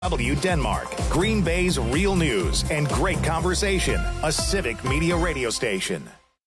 W Denmark, Green Bay's real news and great conversation, a civic media radio station.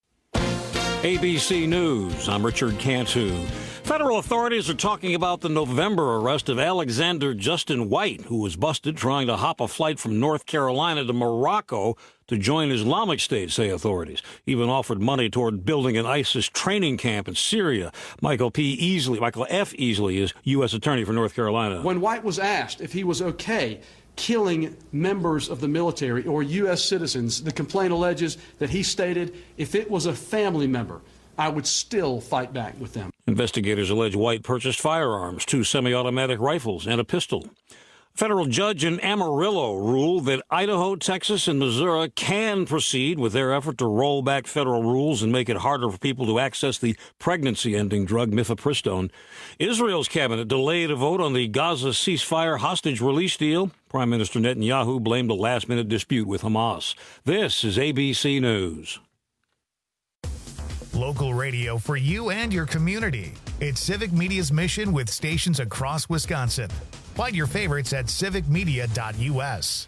ABC News, I'm Richard Cantu. Federal authorities are talking about the November arrest of Alexander Justin White, who was busted trying to hop a flight from North Carolina to Morocco to join Islamic State, say authorities. Even offered money toward building an ISIS training camp in Syria. Michael F. Easley is U.S. Attorney for North Carolina. When White was asked if he was okay killing members of the military or U.S. citizens, the complaint alleges that he stated, if it was a family member, I would still fight back with them. Investigators allege White purchased firearms, 2 semi-automatic rifles, and a pistol. A federal judge in Amarillo ruled that Idaho, Texas, and Missouri can proceed with their effort to roll back federal rules and make it harder for people to access the pregnancy-ending drug mifepristone. Israel's cabinet delayed a vote on the Gaza ceasefire hostage release deal. Prime Minister Netanyahu blamed a last-minute dispute with Hamas. This is ABC News. Local radio for you and your community. It's Civic Media's mission with stations across Wisconsin. Find your favorites at civicmedia.us.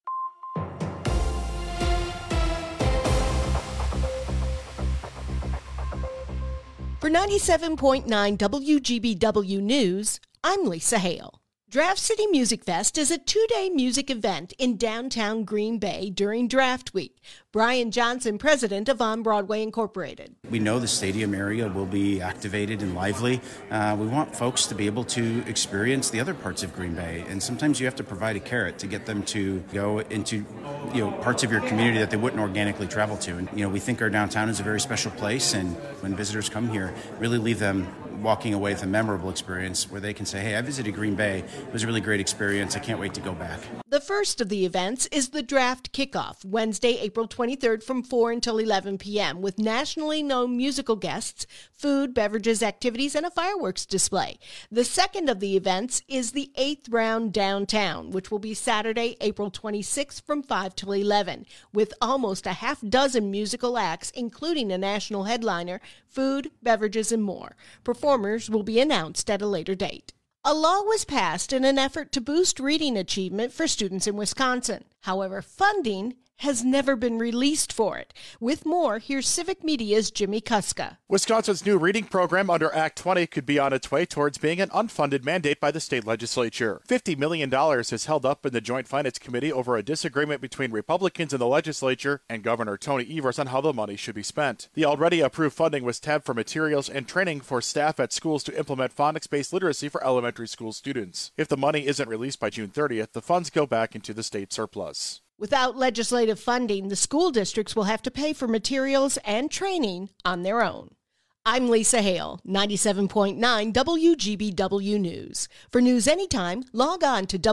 For 97.9 WGBW News, I'm Lisa Hale. Draft City Music Fest is a 2-day music event in downtown Green Bay during Draft Week. Brian Johnson, president of On Broadway Incorporated. We know the stadium area will be activated and lively. We want folks to be able to experience the other parts of Green Bay, and sometimes you have to provide a carrot to get them to go into parts of your community that they wouldn't organically travel to. And we think our downtown is a very special place, and when visitors come here, really leave them walking away with a memorable experience where they can say, hey, I visited Green Bay. It was a really great experience. I can't wait to go back. The first of the events is the Draft Kickoff, Wednesday, April 23rd from 4 until 11 p.m. with nationally known musical guests, food, beverages, activities, and a fireworks display. The second of the events is the 8th Round Downtown, which will be Saturday, April 26th from 5 till 11, with almost a half dozen musical acts, including a national headliner, food, beverages, and more. Performers will be announced at a later date. A law was passed in an effort to boost reading achievement for students in Wisconsin. However, funding has never been released for it. With more, here's Civic Media's Jimmy Kuska. Wisconsin's new reading program under Act 20 could be on its way towards being an unfunded mandate by the state legislature. $50 million is held up in the Joint Finance Committee over a disagreement between Republicans in the legislature and Governor Tony Evers on how the money should be spent. The already approved funding was tabbed for materials and training for staff at schools to implement phonics-based literacy for elementary school students. If the money isn't released by June 30th, the funds go back into the state surplus. Without legislative funding, the school districts will have to pay for materials and training on their own. I'm Lisa Hale, 97.9 WGBW News. For news anytime, log on to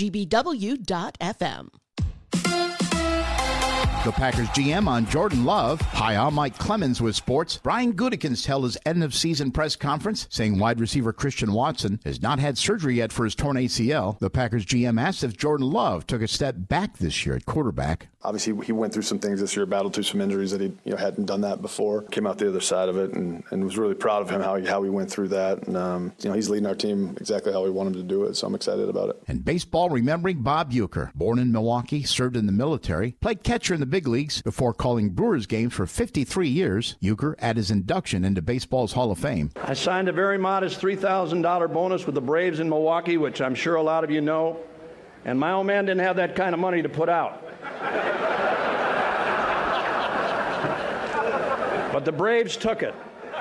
WGBW.FM. The Packers GM on Jordan Love. Hi, I'm Mike Clemens with sports. Brian Gutekunst held his end-of-season press conference, saying wide receiver Christian Watson has not had surgery yet for his torn ACL. The Packers GM asked if Jordan Love took a step back this year at quarterback. Obviously, he went through some things this year, battled through some injuries that he hadn't done that before. Came out the other side of it, and was really proud of him how he went through that. And he's leading our team exactly how we want him to do it, so I'm excited about it. And baseball, remembering Bob Uecker, born in Milwaukee, served in the military, played catcher in the big leagues before calling Brewers games for 53 years. Uecker at his induction into baseball's Hall of Fame. I signed a very modest $3,000 bonus with the Braves in Milwaukee, which I'm sure a lot of you know, and my old man didn't have that kind of money to put out. But the Braves took it.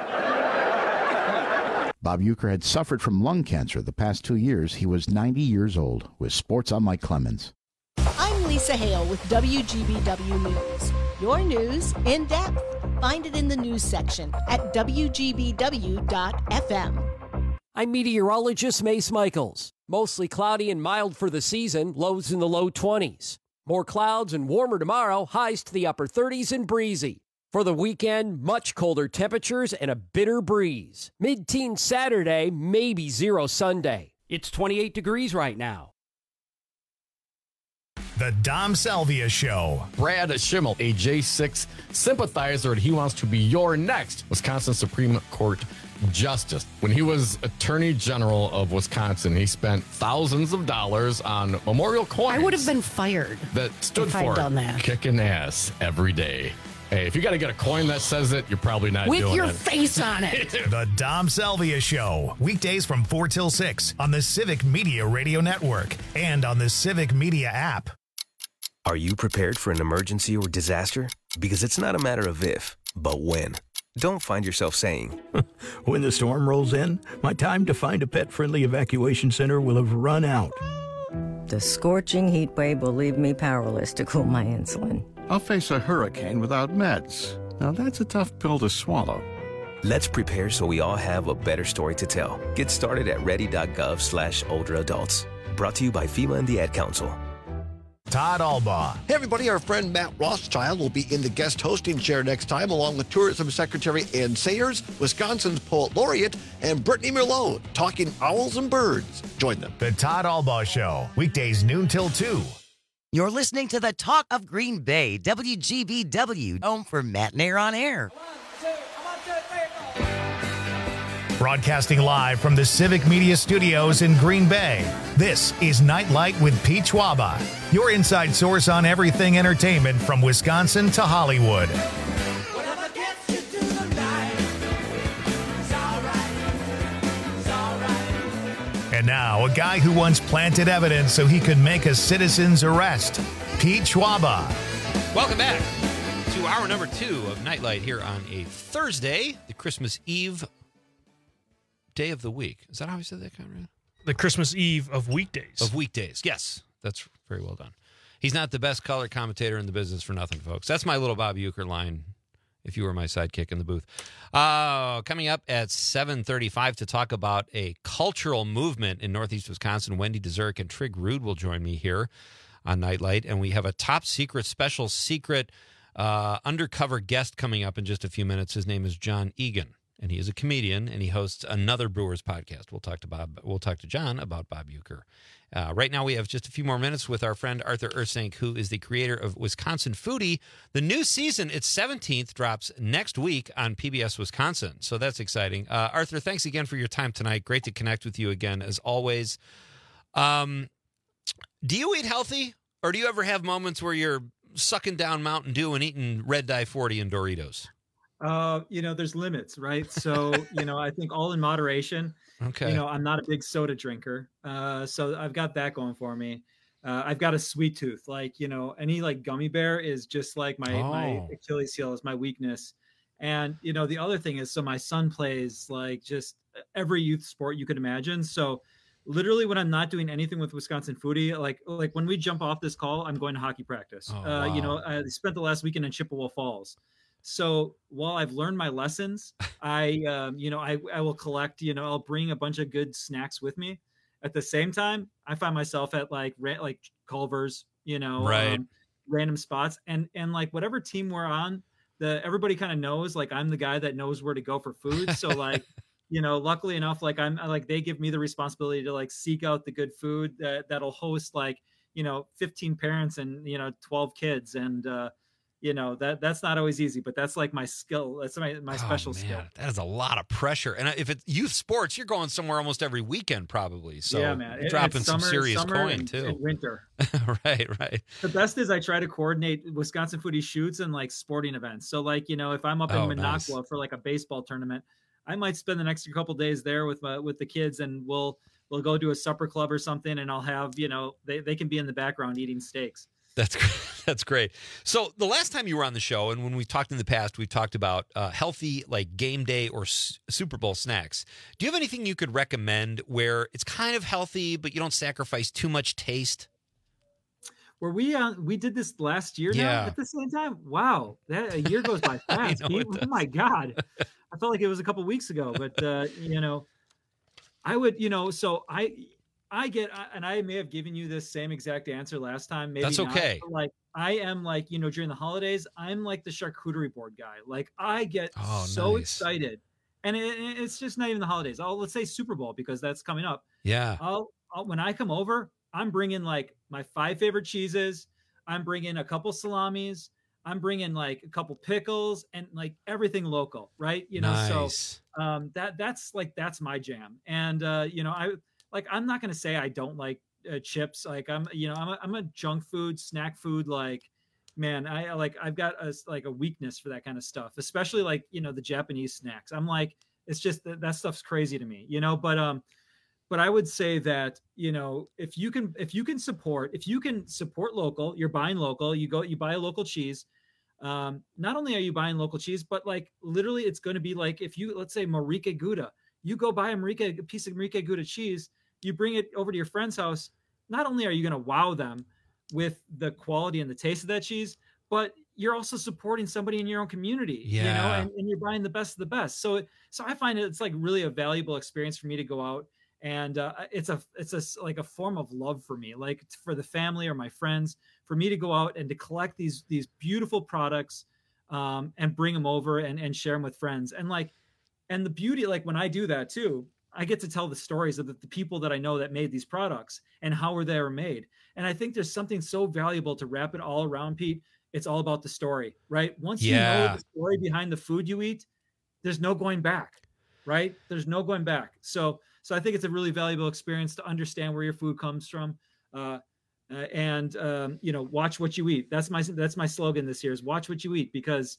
Bob Uecker had suffered from lung cancer the past 2 years. He was 90 years old. With sports, I'm Mike Clemens. I'm Lisa Hale with WGBW News. Your news in depth. Find it in the news section at WGBW.FM. I'm meteorologist Mace Michaels. Mostly cloudy and mild for the season, lows in the low 20s. More clouds and warmer tomorrow, highs to the upper 30s and breezy. For the weekend, much colder temperatures and a bitter breeze. Mid-teens Saturday, maybe 0 Sunday. It's 28 degrees right now. The Dom Salvia Show. Brad Schimmel, a J6 sympathizer, and he wants to be your next Wisconsin Supreme Court justice. When he was Attorney General of Wisconsin, he spent thousands of dollars on memorial coins. I would have been fired that stood if for I'd done that. Kicking ass every day. Hey, if you got to get a coin that says it, you're probably not with doing it. your face on it. The Dom Salvia Show. Weekdays from 4 till 6 on the Civic Media Radio Network and on the Civic Media app. Are you prepared for an emergency or disaster? Because it's not a matter of if, but when. Don't find yourself saying, when the storm rolls in, my time to find a pet-friendly evacuation center will have run out. The scorching heat wave will leave me powerless to cool my insulin. I'll face a hurricane without meds. Now that's a tough pill to swallow. Let's prepare so we all have a better story to tell. Get started at ready.gov/older adults. Brought to you by FEMA and the Ad Council. Todd Albaugh. Hey, everybody. Our friend Matt Rothschild will be in the guest hosting chair next time, along with Tourism Secretary Ann Sayers, Wisconsin's Poet Laureate, and Brittany Merlot, talking owls and birds. Join them. The Todd Albaugh Show. Weekdays noon till 2. You're listening to the Talk of Green Bay, WGBW, home for Matt Nair on Air. Broadcasting live from the Civic Media Studios in Green Bay, this is Nightlight with Pete Schwaba, your inside source on everything entertainment from Wisconsin to Hollywood. And now, a guy who once planted evidence so he could make a citizen's arrest, Pete Schwaba. Welcome back to hour number 2 of Nightlight here on a Thursday, the Christmas Eve day of the week. Is that how we said that, Conrad? The Christmas Eve of weekdays. Of weekdays, yes. That's very well done. He's not the best color commentator in the business for nothing, folks. That's my little Bob Uecker line, if you were my sidekick in the booth. Coming up at 7:35 to talk about a cultural movement in Northeast Wisconsin, Wendy Dzurk and Trig Rude will join me here on Nightlight. And we have a top secret, special secret undercover guest coming up in just a few minutes. His name is John Egan. And he is a comedian, and he hosts another Brewers podcast. We'll talk to John about Bob Uecker. Right now, we have just a few more minutes with our friend Arthur Ersank, who is the creator of Wisconsin Foodie. The new season, its 17th, drops next week on PBS Wisconsin. So that's exciting. Arthur, thanks again for your time tonight. Great to connect with you again, as always. Do you eat healthy, or do you ever have moments where you're sucking down Mountain Dew and eating Red Dye 40 and Doritos? There's limits, right? So, I think all in moderation. Okay. I'm not a big soda drinker. So I've got that going for me. I've got a sweet tooth. Any gummy bear is just like my Achilles heel, is my weakness. And, the other thing is, so my son plays just every youth sport you could imagine. So literally when I'm not doing anything with Wisconsin Foodie, like when we jump off this call, I'm going to hockey practice. Wow. I spent the last weekend in Chippewa Falls. So while I've learned my lessons, I will collect, I'll bring a bunch of good snacks with me. At the same time, I find myself at Culver's, right. Random spots, and whatever team we're on, everybody kind of knows, I'm the guy that knows where to go for food. So luckily enough, they give me the responsibility to seek out the good food that'll host 15 parents and 12 kids, and that's not always easy, but that's my skill. That's my special skill. That is a lot of pressure. And if it's youth sports, you're going somewhere almost every weekend probably. So yeah, man. You're dropping some serious coin and, too. And winter. Right. The best is I try to coordinate Wisconsin Foodie shoots and sporting events. So if I'm up in Minocqua for a baseball tournament, I might spend the next couple days there with the kids, and we'll go do a supper club or something, and I'll have, they can be in the background eating steaks. That's great. So the last time you were on the show, and when we've talked in the past, we've talked about healthy game day or Super Bowl snacks. Do you have anything you could recommend where it's kind of healthy, but you don't sacrifice too much taste? Were we did this last year now at the same time? Wow, a year goes by fast. Oh my God. I felt like it was a couple weeks ago, but I would, so I get, and I may have given you this same exact answer last time. Maybe that's okay. Not, I am during the holidays, I'm the charcuterie board guy. I get so excited, and it's just not even the holidays. Let's say Super Bowl, because that's coming up. Yeah. When I come over, I'm bringing like my 5 favorite cheeses. I'm bringing a couple salamis. I'm bringing like a couple pickles and like everything local, right? You know, Nice. so that's my jam. And I'm not going to say I don't like chips. Like I'm a junk food, snack food. Like, man, I've got a weakness for that kind of stuff, especially like, the Japanese snacks. I'm like, it's just that stuff's crazy to me, but I would say that, if you can support local, you're buying local, you buy a local cheese. Not only are you buying local cheese, but like literally it's going to be like, if you, let's say Marieke Gouda, you go buy a piece of Marieke Gouda cheese, you bring it over to your friend's house. Not only are you going to wow them with the quality and the taste of that cheese, but you're also supporting somebody in your own community, and you're buying the best of the best. So I find it's like really a valuable experience for me to go out. And it's like a form of love for me, like for the family or my friends, for me to go out and to collect these beautiful products and bring them over and share them with friends. And the beauty, like when I do that too, I get to tell the stories of the people that I know that made these products and how they were made. And I think there's something so valuable to wrap it all around, Pete. It's all about the story, right? Once you know the story behind the food you eat, there's no going back, right? There's no going back. So I think it's a really valuable experience to understand where your food comes from, and watch what you eat. That's my slogan this year is watch what you eat, because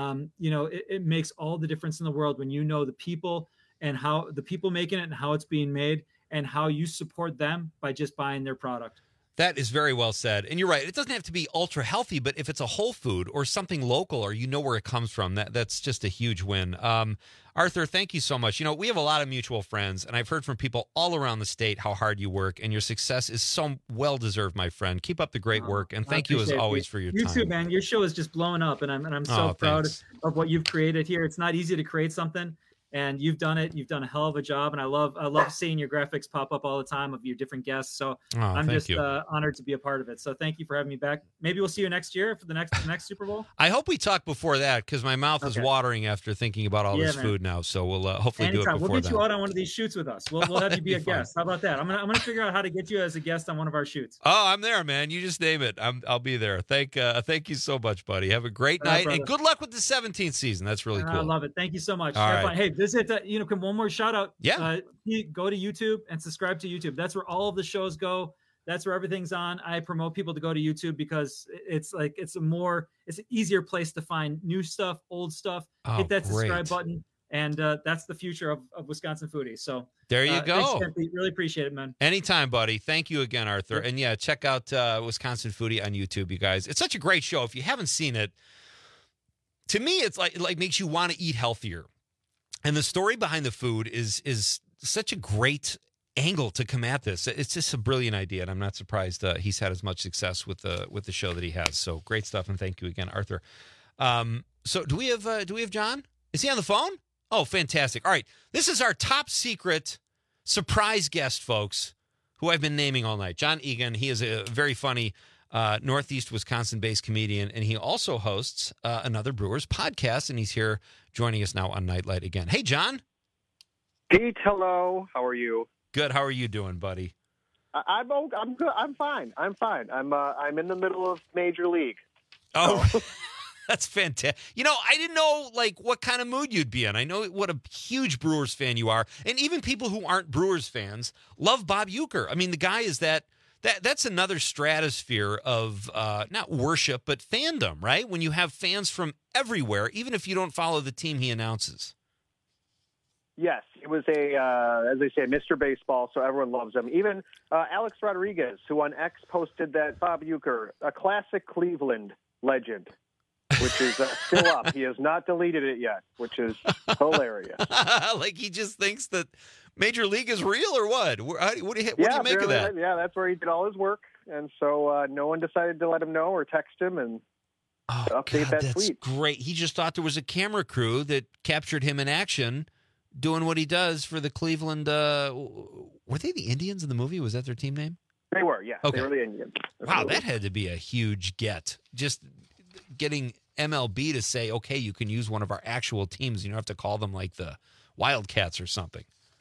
it makes all the difference in the world when you know the people and how the people making it and how it's being made and how you support them by just buying their product. That is very well said. And you're right. It doesn't have to be ultra healthy, but if it's a whole food or something local or where it comes from, that's just a huge win. Arthur, thank you so much. We have a lot of mutual friends, and I've heard from people all around the state how hard you work, and your success is so well-deserved, my friend. Keep up the great work, and thank you as always for your time. You too, man. Your show is just blowing up, and I'm so proud of what you've created here. It's not easy to create something. And you've done it. You've done a hell of a job, and I love seeing your graphics pop up all the time of your different guests. So I'm just honored to be a part of it. So thank you for having me back. Maybe we'll see you next year for the next Super Bowl. I hope we talk before that, because my mouth is watering after thinking about all this food now. So we'll hopefully do it before that. We'll get you out on one of these shoots with us. We'll have you be a guest. How about that? I'm gonna figure out how to get you as a guest on one of our shoots. Oh, I'm there, man. You just name it. I'll be there. Thank you so much, buddy. Have a great night, and good luck with the 17th season. That's really cool. I love it. Thank you so much. All have right. fun. Hey, visit. One more shout out. Yeah. Go to YouTube and subscribe to YouTube. That's where all of the shows go. That's where everything's on. I promote people to go to YouTube because it's an easier place to find new stuff, old stuff. Hit that subscribe button. And that's the future of Wisconsin Foodie. So there you go. Thanks, really appreciate it, man. Anytime, buddy. Thank you again, Arthur. And yeah, check out Wisconsin Foodie on YouTube, you guys. It's such a great show. If you haven't seen it, to me, it's like makes you want to eat healthier. And the story behind the food is such a great angle to come at this. It's just a brilliant idea, and I'm not surprised he's had as much success with the show that he has. So great stuff, and thank you again, Arthur. So do we have John? Is he on the phone? Oh, fantastic! All right, this is our top secret surprise guest, folks, who I've been naming all night. John Egan. He is a very funny Northeast Wisconsin-based comedian, and he also hosts another Brewers podcast, and he's here joining us now on Nightlight again. Hey, John. Pete, hello. How are you? Good. How are you doing, buddy? I'm good. I'm fine. I'm in the middle of Major League. Oh, that's fantastic. I didn't know what kind of mood you'd be in. I know what a huge Brewers fan you are, and even people who aren't Brewers fans love Bob Uecker. I mean, the guy is that's another stratosphere of not worship, but fandom, right? When you have fans from everywhere, even if you don't follow the team he announces. Yes, it was as they say, Mr. Baseball, so everyone loves him. Even Alex Rodriguez, who on X posted that Bob Uecker, a classic Cleveland legend, which is still up. He has not deleted it yet, which is hilarious. He just thinks that Major League is real, or what? What do you make of that? Yeah, that's where he did all his work, and so no one decided to let him know or text him and update that that's tweet. Great. He just thought there was a camera crew that captured him in action doing what he does for the Cleveland. Were they the Indians in the movie? Was that their team name? They were, yeah. Okay. They were the Indians. Wow, that had to be a huge get. Just getting MLB to say, okay, you can use one of our actual teams. You don't have to call them like the Wildcats or something.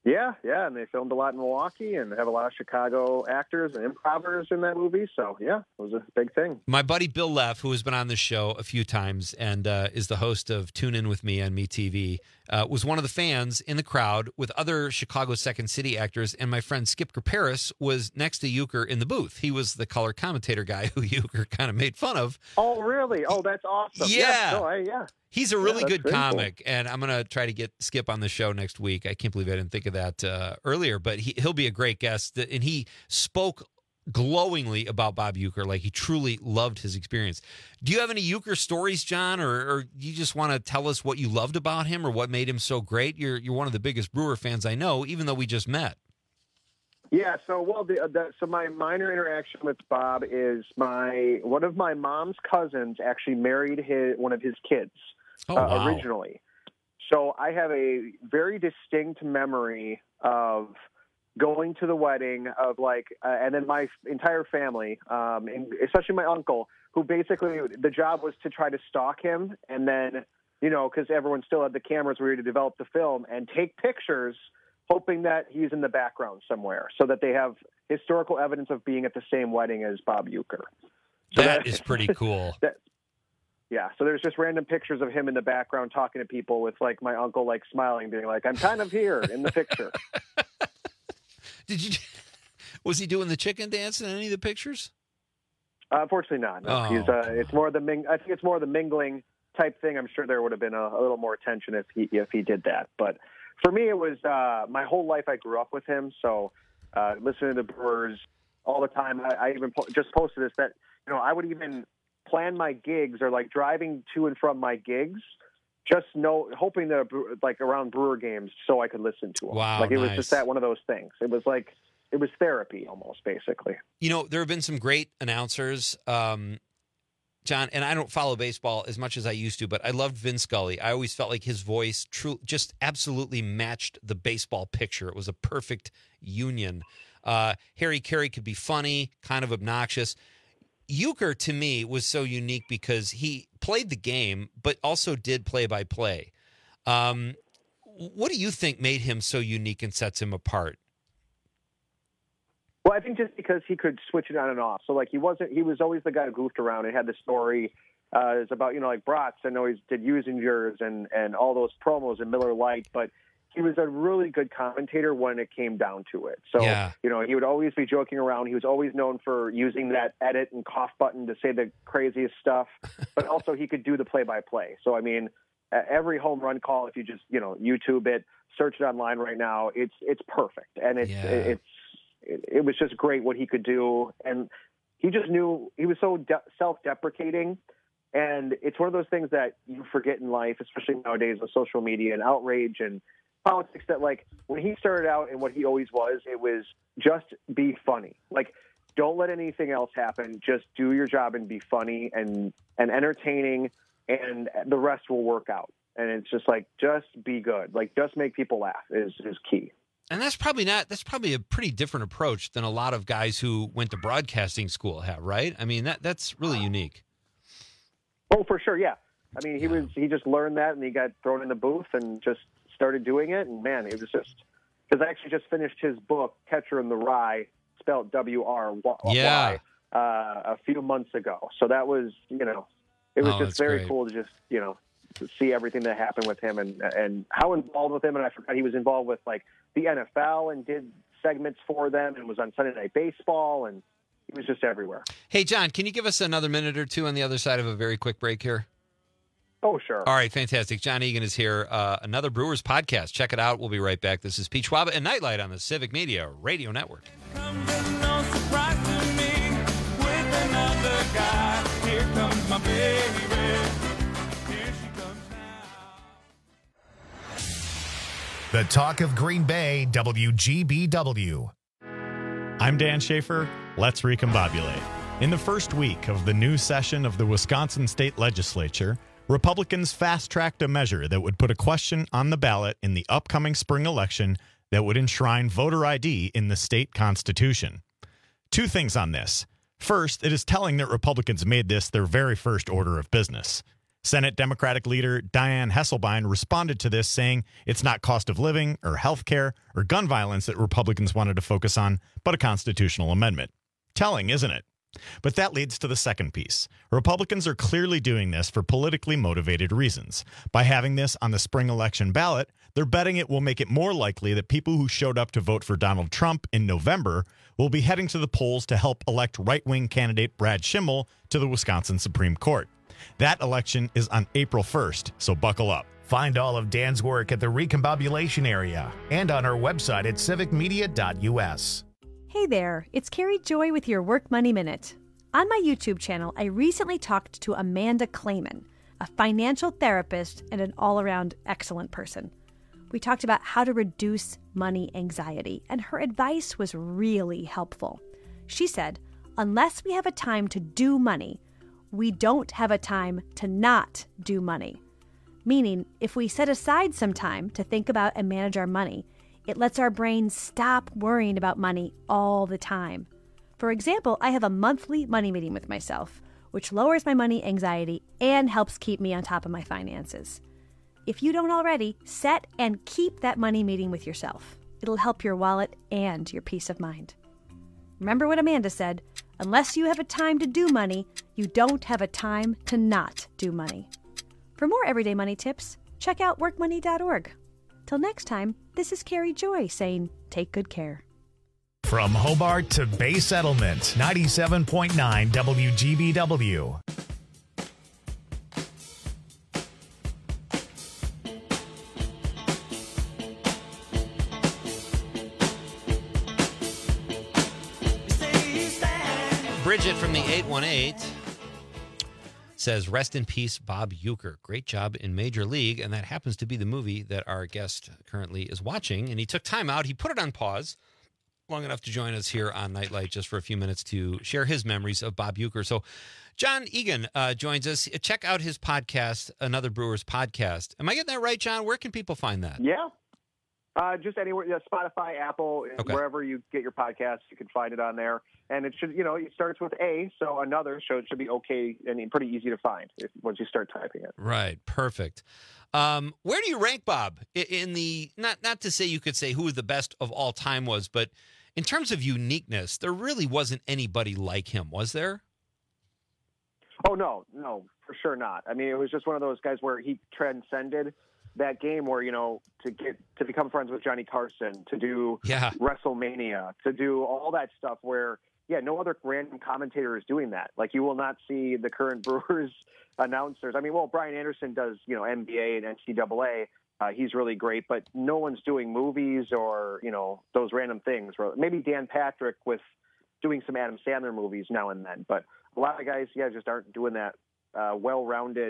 Yeah, and they filmed a lot in Milwaukee and have a lot of Chicago actors and improvers in that movie. So, yeah, it was a big thing. My buddy Bill Leff, who has been on this show a few times and is the host of Tune In With Me on MeTV, was one of the fans in the crowd with other Chicago Second City actors, and my friend Skip Paris was next to Euchre in the booth. He was the color commentator guy who Euchre kind of made fun of. Oh, really? Oh, that's awesome. Yeah. Yeah. He's a really good comic, cool. and I'm going to try to get Skip on the show next week. I can't believe I didn't think of that earlier, but he'll be a great guest. And he spoke glowingly about Bob Uecker, like he truly loved his experience. Do you have any Uecker stories, John, or you just want to tell us what you loved about him or what made him so great? You're one of the biggest Brewer fans I know, even though we just met. Yeah, so so my minor interaction with Bob is one of my mom's cousins actually married one of his kids originally. So I have a very distinct memory of going to the wedding of and then my entire family, and especially my uncle, who basically the job was to try to stalk him, and then because everyone still had the cameras ready to develop the film and take pictures, hoping that he's in the background somewhere so that they have historical evidence of being at the same wedding as Bob Uecker. So that is pretty cool. Yeah, so there's just random pictures of him in the background talking to people with my uncle smiling, being like, "I'm kind of here in the picture." Was he doing the chicken dance in any of the pictures? Unfortunately not. No. Oh. It's more the I think it's more the mingling type thing. I'm sure there would have been a little more attention if he did that. But for me, it was my whole life. I grew up with him, so listening to the Brewers all the time. I even just posted this that I would even plan my gigs or driving to and from my gigs, hoping that around Brewer games so I could listen to them. Wow, it was just one of those things. It was it was therapy almost, basically. There have been some great announcers, John, and I don't follow baseball as much as I used to, but I loved Vin Scully. I always felt like his voice just absolutely matched the baseball picture. It was a perfect union. Harry Carey could be funny, kind of obnoxious. Uecker, to me, was so unique because he played the game, but also did play-by-play. What do you think made him so unique and sets him apart? Well, I think just because he could switch it on and off. So, he was always the guy who goofed around and had the story. It's about, Bratz. I know he did Usingers and all those promos and Miller Lite, but he was a really good commentator when it came down to it. So, yeah. He would always be joking around. He was always known for using that edit and cough button to say the craziest stuff, but also he could do the play-by-play. So, every home run call, if you just, YouTube it, search it online right now, it's perfect. And it was just great what he could do. And he just knew he was so self-deprecating. And it's one of those things that you forget in life, especially nowadays with social media and outrage and politics, that when he started out and what he always was, it was just be funny. Don't let anything else happen. Just do your job and be funny and entertaining, and the rest will work out. And it's just just be good. Just make people laugh is key. And that's probably a pretty different approach than a lot of guys who went to broadcasting school have, right? That's really unique. Oh, for sure. Yeah. He just learned that and he got thrown in the booth and just started doing it. And man, it was just, because I actually just finished his book, Catcher in the Rye, spelled W-R-Y, a few months ago. So that was, it was just very cool to just, to see everything that happened with him and how involved with him. And I forgot he was involved with the NFL and did segments for them and was on Sunday Night Baseball, and he was just everywhere. Hey, John, can you give us another minute or two on the other side of a very quick break here? Oh, sure. All right, fantastic. John Egan is here. Another Brewers podcast. Check it out. We'll be right back. This is Pete Schwaba and Nightlight on the Civic Media Radio Network. Here comes my baby. The talk of Green Bay, WGBW. I'm Dan Schaefer. Let's recombobulate. In the first week of the new session of the Wisconsin State Legislature, Republicans fast-tracked a measure that would put a question on the ballot in the upcoming spring election that would enshrine voter ID in the state constitution. Two things on this. First, it is telling that Republicans made this their very first order of business. Senate Democratic leader Dianne Hesselbein responded to this, saying it's not cost of living or health care or gun violence that Republicans wanted to focus on, but a constitutional amendment. Telling, isn't it? But that leads to the second piece. Republicans are clearly doing this for politically motivated reasons. By having this on the spring election ballot, they're betting it will make it more likely that people who showed up to vote for Donald Trump in November will be heading to the polls to help elect right-wing candidate Brad Schimmel to the Wisconsin Supreme Court. That election is on April 1st, so buckle up. Find all of Dan's work at the Recombobulation area and on our website at civicmedia.us. Hey there, it's Carrie Joy with your Work Money Minute. On my YouTube channel, I recently talked to Amanda Clayman, a financial therapist and an all-around excellent person. We talked about how to reduce money anxiety, and her advice was really helpful. She said, unless we have a time to do money, we don't have a time to not do money. Meaning, if we set aside some time to think about and manage our money, it lets our brain stop worrying about money all the time. For example, I have a monthly money meeting with myself, which lowers my money anxiety and helps keep me on top of my finances. If you don't already, set and keep that money meeting with yourself. It'll help your wallet and your peace of mind. Remember what Amanda said, unless you have a time to do money, you don't have a time to not do money. For more everyday money tips, check out workmoney.org. Till next time, this is Carrie Joy saying, take good care. From Hobart to Bay Settlement, 97.9 WGBW. Bridget from the 818 says, rest in peace, Bob Uecker. Great job in Major League. And that happens to be the movie that our guest currently is watching. And he took time out. He put it on pause long enough to join us here on Nightlight just for a few minutes to share his memories of Bob Uecker. So John Egan joins us. Check out his podcast, Another Brewers Podcast. Am I getting that right, John? Where can people find that? Yeah. Just anywhere, Spotify, Apple, wherever you get your podcasts, you can find it on there. And it should, it starts with A, so Another, so it should be okay and pretty easy to find once you start typing it. Right, perfect. Where do you rank Bob in the, not to say you could say who the best of all time was, but in terms of uniqueness, there really wasn't anybody like him, was there? Oh, no, for sure not. I mean, it was just one of those guys where he transcended that game where, to become friends with Johnny Carson, to do WrestleMania, to do all that stuff where, no other random commentator is doing that. Like, you will not see the current Brewers announcers. I mean, well, Brian Anderson does, NBA and NCAA. He's really great, but no one's doing movies or, those random things. Maybe Dan Patrick with doing some Adam Sandler movies now and then. But a lot of guys, just aren't doing that well-rounded,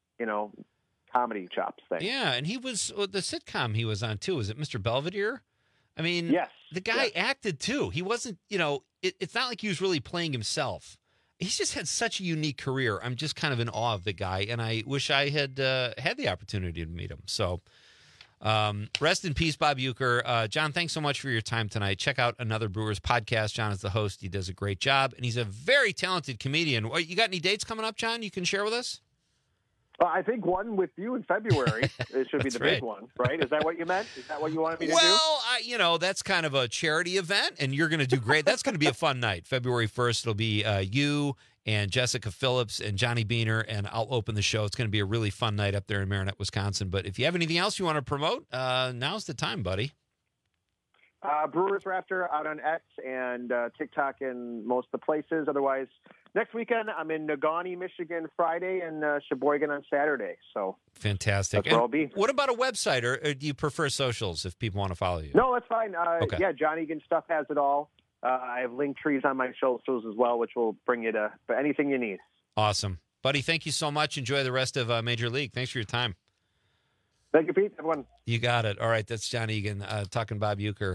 comedy chops thing. Yeah, and he was the sitcom he was on too. Was it Mr. Belvedere? I mean, yes, the guy acted too. He wasn't, it's not like he was really playing himself. He's just had such a unique career. I'm just kind of in awe of the guy, and I wish I had had the opportunity to meet him. So, rest in peace, Bob Uecker. John, thanks so much for your time tonight. Check out Another Brewers Podcast. John is the host. He does a great job, and he's a very talented comedian. You got any dates coming up, John, you can share with us? I think one with you in February. It should be the big one, right? Is that what you meant? Is that what you wanted me to do? Well, that's kind of a charity event, and you're going to do great. That's going to be a fun night. February 1st, it'll be you and Jessica Phillips and Johnny Beaner, and I'll open the show. It's going to be a really fun night up there in Marinette, Wisconsin. But if you have anything else you want to promote, now's the time, buddy. Brewers Raptor out on X and TikTok and most of the places. Otherwise, next weekend I'm in Negaunee, Michigan Friday and Sheboygan on Saturday. So fantastic. That's where I'll be. What about a website, or do you prefer socials if people want to follow you? No, that's fine. Okay. Yeah, John Egan Stuff has it all. I have link trees on my socials as well, which will bring you to anything you need. Awesome. Buddy, thank you so much. Enjoy the rest of Major League. Thanks for your time. Thank you, Pete. Everyone. You got it. All right, that's John Egan talking Bob Uecker.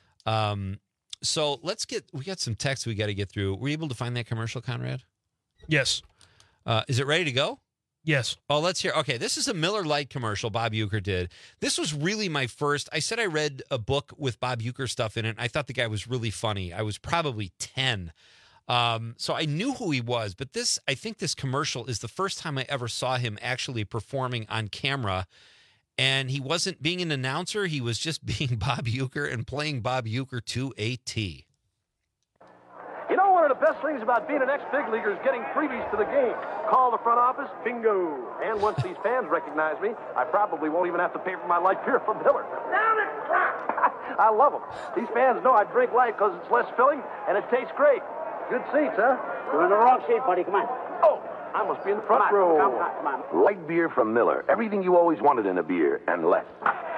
So we got some text we got to get through. Were you able to find that commercial, Conrad? Yes. Is it ready to go? Yes. Oh, let's hear. Okay, this is a Miller Lite commercial Bob Uecker did. This was really my first. I said I read a book with Bob Uecker stuff in it. I thought the guy was really funny. I was probably 10. So I knew who he was, but I think this commercial is the first time I ever saw him actually performing on camera. And he wasn't being an announcer. He was just being Bob Uecker and playing Bob Uecker to a T. You know, one of the best things about being an ex-big leaguer is getting freebies to the game. Call the front office, bingo. And once these fans recognize me, I probably won't even have to pay for my light beer from Miller. Down it! I love them. These fans know I drink light because it's less filling and it tastes great. Good seats, huh? You're in the wrong seat, buddy. Come on. Oh, I must be in the front row. Come on. Light beer from Miller. Everything you always wanted in a beer and less.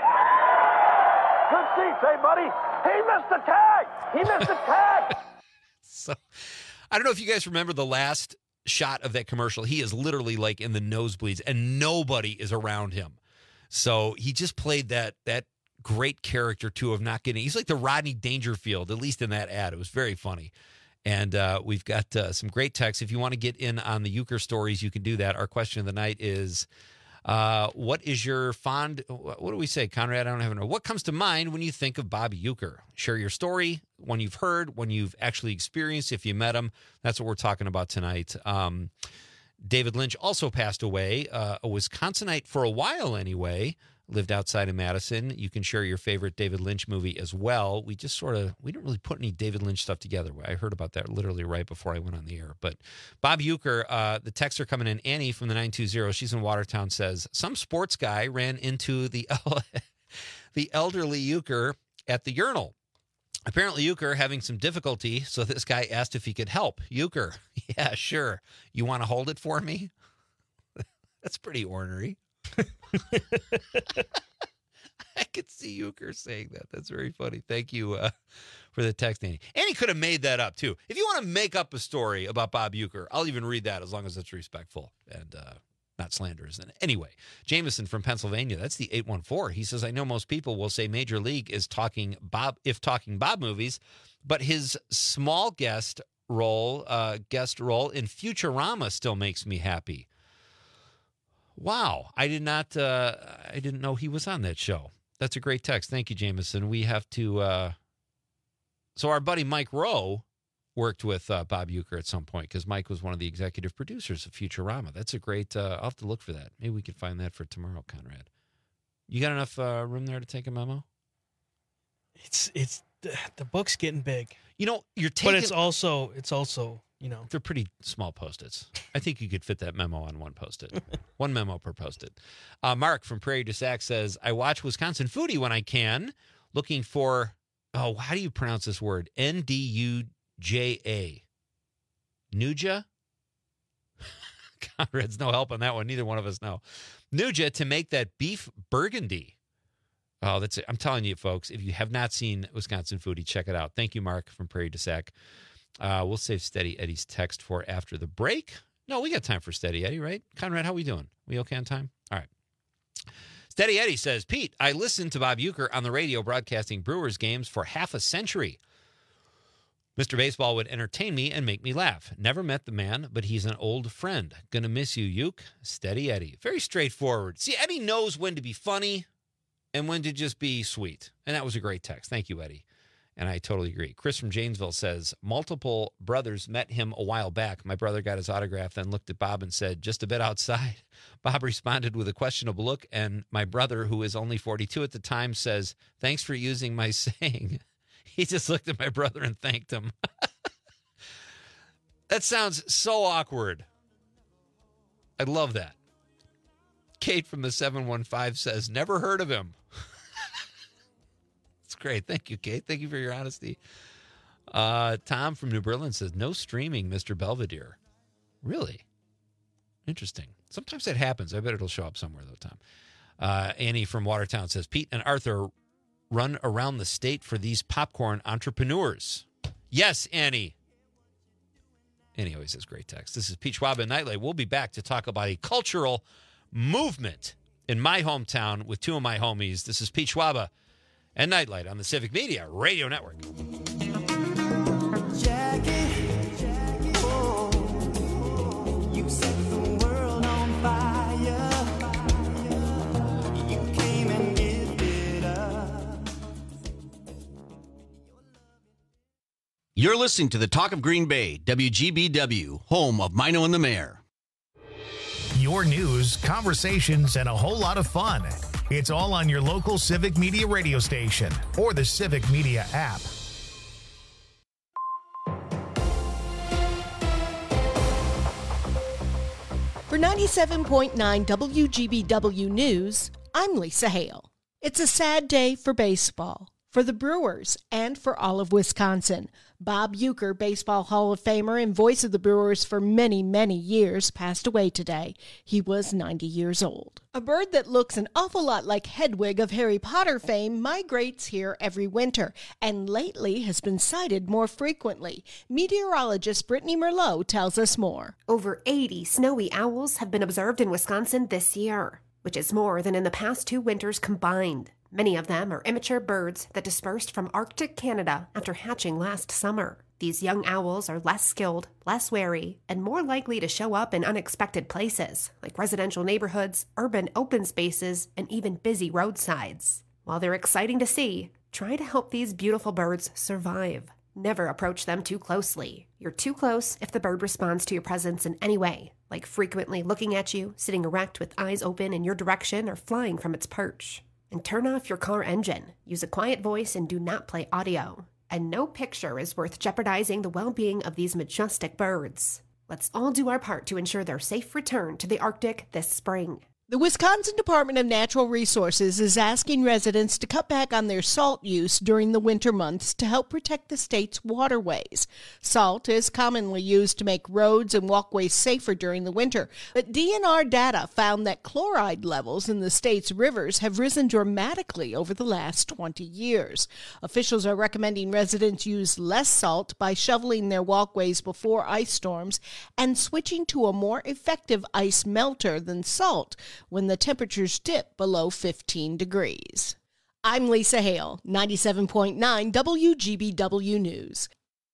Good seats, hey, buddy. He missed the tag. He missed the tag. So, I don't know if you guys remember the last shot of that commercial. He is literally like in the nosebleeds and nobody is around him. So he just played that great character too of not getting. He's like the Rodney Dangerfield, at least in that ad. It was very funny. And we've got some great texts. If you want to get in on the Uecker stories, you can do that. Our question of the night is, what is your what do we say, Conrad? I don't have it. What comes to mind when you think of Bob Uecker? Share your story, one you've heard, one you've actually experienced, if you met him. That's what we're talking about tonight. David Lynch also passed away, a Wisconsinite for a while anyway, lived outside of Madison. You can share your favorite David Lynch movie as well. We just we didn't really put any David Lynch stuff together. I heard about that literally right before I went on the air. But Bob Uecker, the texts are coming in. Annie from the 920, she's in Watertown, says, some sports guy ran into the elderly Uecker at the urinal. Apparently Uecker having some difficulty, so this guy asked if he could help. Uecker, yeah, sure. You want to hold it for me? That's pretty ornery. I could see Uecker saying that. That's very funny. Thank you for the text, Annie. Annie could have made that up, too. If you want to make up a story about Bob Uecker, I'll even read that as long as it's respectful and not slanderous. And anyway, Jameson from Pennsylvania, that's the 814. He says, I know most people will say Major League is talking Bob movies, but his small guest role in Futurama still makes me happy. Wow, I didn't know he was on that show. That's a great text. Thank you, Jameson. We have to. So our buddy Mike Rowe worked with Bob Uecker at some point because Mike was one of the executive producers of Futurama. That's a great. I'll have to look for that. Maybe we could find that for tomorrow, Conrad. You got enough room there to take a memo? It's the book's getting big. You know, you're taking. But it's also. You know, they're pretty small Post-its. I think you could fit that memo on one Post-it. One memo per Post-it. Mark from Prairie du Sac says, I watch Wisconsin Foodie when I can, looking for, how do you pronounce this word? N-D-U-J-A. Nuja? Conrad's no help on that one. Neither one of us know. Nuja to make that beef burgundy. Oh, that's it. I'm telling you, folks, if you have not seen Wisconsin Foodie, check it out. Thank you, Mark from Prairie du Sac. We'll save Steady Eddie's text for after the break. No, we got time for Steady Eddie, right? Conrad, how we doing? We okay on time? All right. Steady Eddie says, Pete, I listened to Bob Uecker on the radio broadcasting Brewers games for half a century. Mr. Baseball would entertain me and make me laugh. Never met the man, but he's an old friend. Gonna miss you, Ueck. Steady Eddie. Very straightforward. See, Eddie knows when to be funny and when to just be sweet. And that was a great text. Thank you, Eddie. And I totally agree. Chris from Janesville says, multiple brothers met him a while back. My brother got his autograph, then looked at Bob and said, just a bit outside. Bob responded with a questionable look, and my brother, who is only 42 at the time, says, thanks for using my saying. He just looked at my brother and thanked him. That sounds so awkward. I love that. Kate from the 715 says, never heard of him. Great. Thank you, Kate. Thank you for your honesty. Tom from New Berlin says, no streaming, Mr. Belvedere. Really? Interesting. Sometimes that happens. I bet it'll show up somewhere, though, Tom. Annie from Watertown says, Pete and Arthur run around the state for these popcorn entrepreneurs. Yes, Annie. Annie always says great text. This is Pete Schwab and Nightlight. We'll be back to talk about a cultural movement in my hometown with two of my homies. This is Pete Schwab and Nightlight on the Civic Media Radio Network. Jackie, oh, you set the world on fire. You came and gifted us. You're listening to the Talk of Green Bay, WGBW, home of Mino and the Mayor. Your news, conversations, and a whole lot of fun. It's all on your local Civic Media radio station or the Civic Media app. For 97.9 WGBW News, I'm Lisa Hale. It's a sad day for baseball, for the Brewers, and for all of Wisconsin. Bob Uecker, Baseball Hall of Famer and voice of the Brewers for many, many years, passed away today. He was 90 years old. A bird that looks an awful lot like Hedwig of Harry Potter fame migrates here every winter, and lately has been sighted more frequently. Meteorologist Brittany Merlot tells us more. Over 80 snowy owls have been observed in Wisconsin this year, which is more than in the past 2 winters combined. Many of them are immature birds that dispersed from Arctic Canada after hatching last summer. These young owls are less skilled, less wary, and more likely to show up in unexpected places, like residential neighborhoods, urban open spaces, and even busy roadsides. While they're exciting to see, try to help these beautiful birds survive. Never approach them too closely. You're too close if the bird responds to your presence in any way, like frequently looking at you, sitting erect with eyes open in your direction, or flying from its perch. And turn off your car engine. Use a quiet voice and do not play audio. And no picture is worth jeopardizing the well-being of these majestic birds. Let's all do our part to ensure their safe return to the Arctic this spring. The Wisconsin Department of Natural Resources is asking residents to cut back on their salt use during the winter months to help protect the state's waterways. Salt is commonly used to make roads and walkways safer during the winter, but DNR data found that chloride levels in the state's rivers have risen dramatically over the last 20 years. Officials are recommending residents use less salt by shoveling their walkways before ice storms and switching to a more effective ice melter than salt when the temperatures dip below 15 degrees. I'm Lisa Hale, 97.9 WGBW News.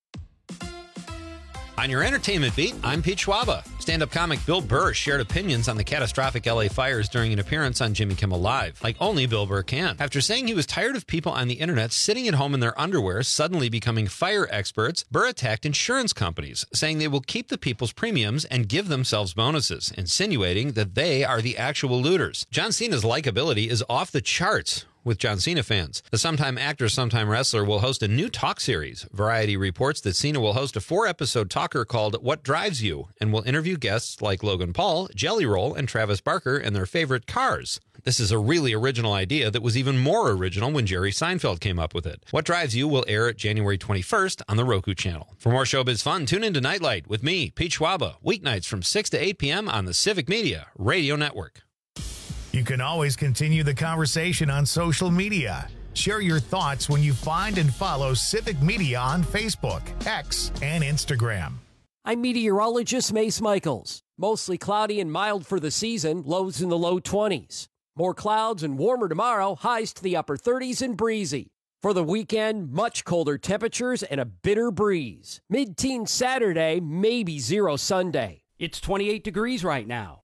On your entertainment beat, I'm Pete Schwaba. Stand-up comic Bill Burr shared opinions on the catastrophic LA fires during an appearance on Jimmy Kimmel Live, like only Bill Burr can. After saying he was tired of people on the internet sitting at home in their underwear suddenly becoming fire experts, Burr attacked insurance companies, saying they will keep the people's premiums and give themselves bonuses, insinuating that they are the actual looters. John Cena's likability is off the charts with John Cena fans. The sometime actor, sometime wrestler will host a new talk series. Variety reports that Cena will host a 4-episode talker called What Drives You and will interview guests like Logan Paul, Jelly Roll, and Travis Barker and their favorite cars. This is a really original idea that was even more original when Jerry Seinfeld came up with it. What Drives You will air January 21st on the Roku channel. For more showbiz fun, tune in to Nightlight with me, Pete Schwaba, weeknights from 6 to 8 p.m. on the Civic Media Radio Network. You can always continue the conversation on social media. Share your thoughts when you find and follow Civic Media on Facebook, X, and Instagram. I'm meteorologist Mace Michaels. Mostly cloudy and mild for the season, lows in the low 20s. More clouds and warmer tomorrow, highs to the upper 30s and breezy. For the weekend, much colder temperatures and a bitter breeze. Mid-teens Saturday, maybe 0 Sunday. It's 28 degrees right now.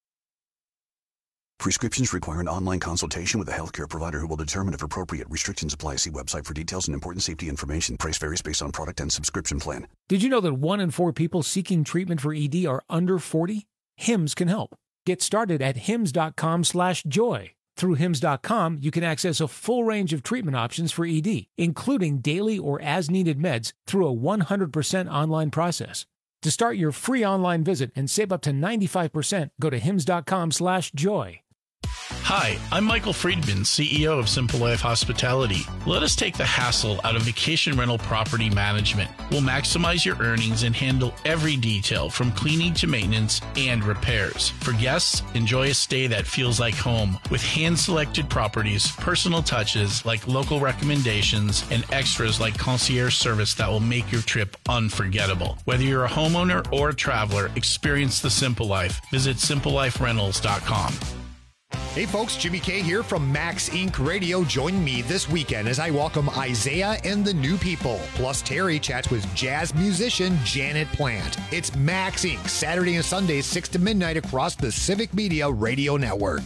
Prescriptions require an online consultation with a healthcare provider who will determine if appropriate. Restrictions apply. See website for details and important safety information. Price varies based on product and subscription plan. Did you know that 1 in 4 people seeking treatment for ED are under 40? HIMS can help. Get started at hims.com/joy. Through hims.com, you can access a full range of treatment options for ED, including daily or as-needed meds through a 100% online process. To start your free online visit and save up to 95%, go to hims.com/joy. Hi, I'm Michael Friedman, CEO of Simple Life Hospitality. Let us take the hassle out of vacation rental property management. We'll maximize your earnings and handle every detail from cleaning to maintenance and repairs. For guests, enjoy a stay that feels like home with hand-selected properties, personal touches like local recommendations, and extras like concierge service that will make your trip unforgettable. Whether you're a homeowner or a traveler, experience the Simple Life. Visit simpleliferentals.com. Hey folks, Jimmy K here from Max Inc. Radio. Join me this weekend as I welcome Isaiah and the New People. Plus Terry chats with jazz musician Janet Plant. It's Max Inc. Saturday and Sunday, 6 to midnight across the Civic Media Radio Network.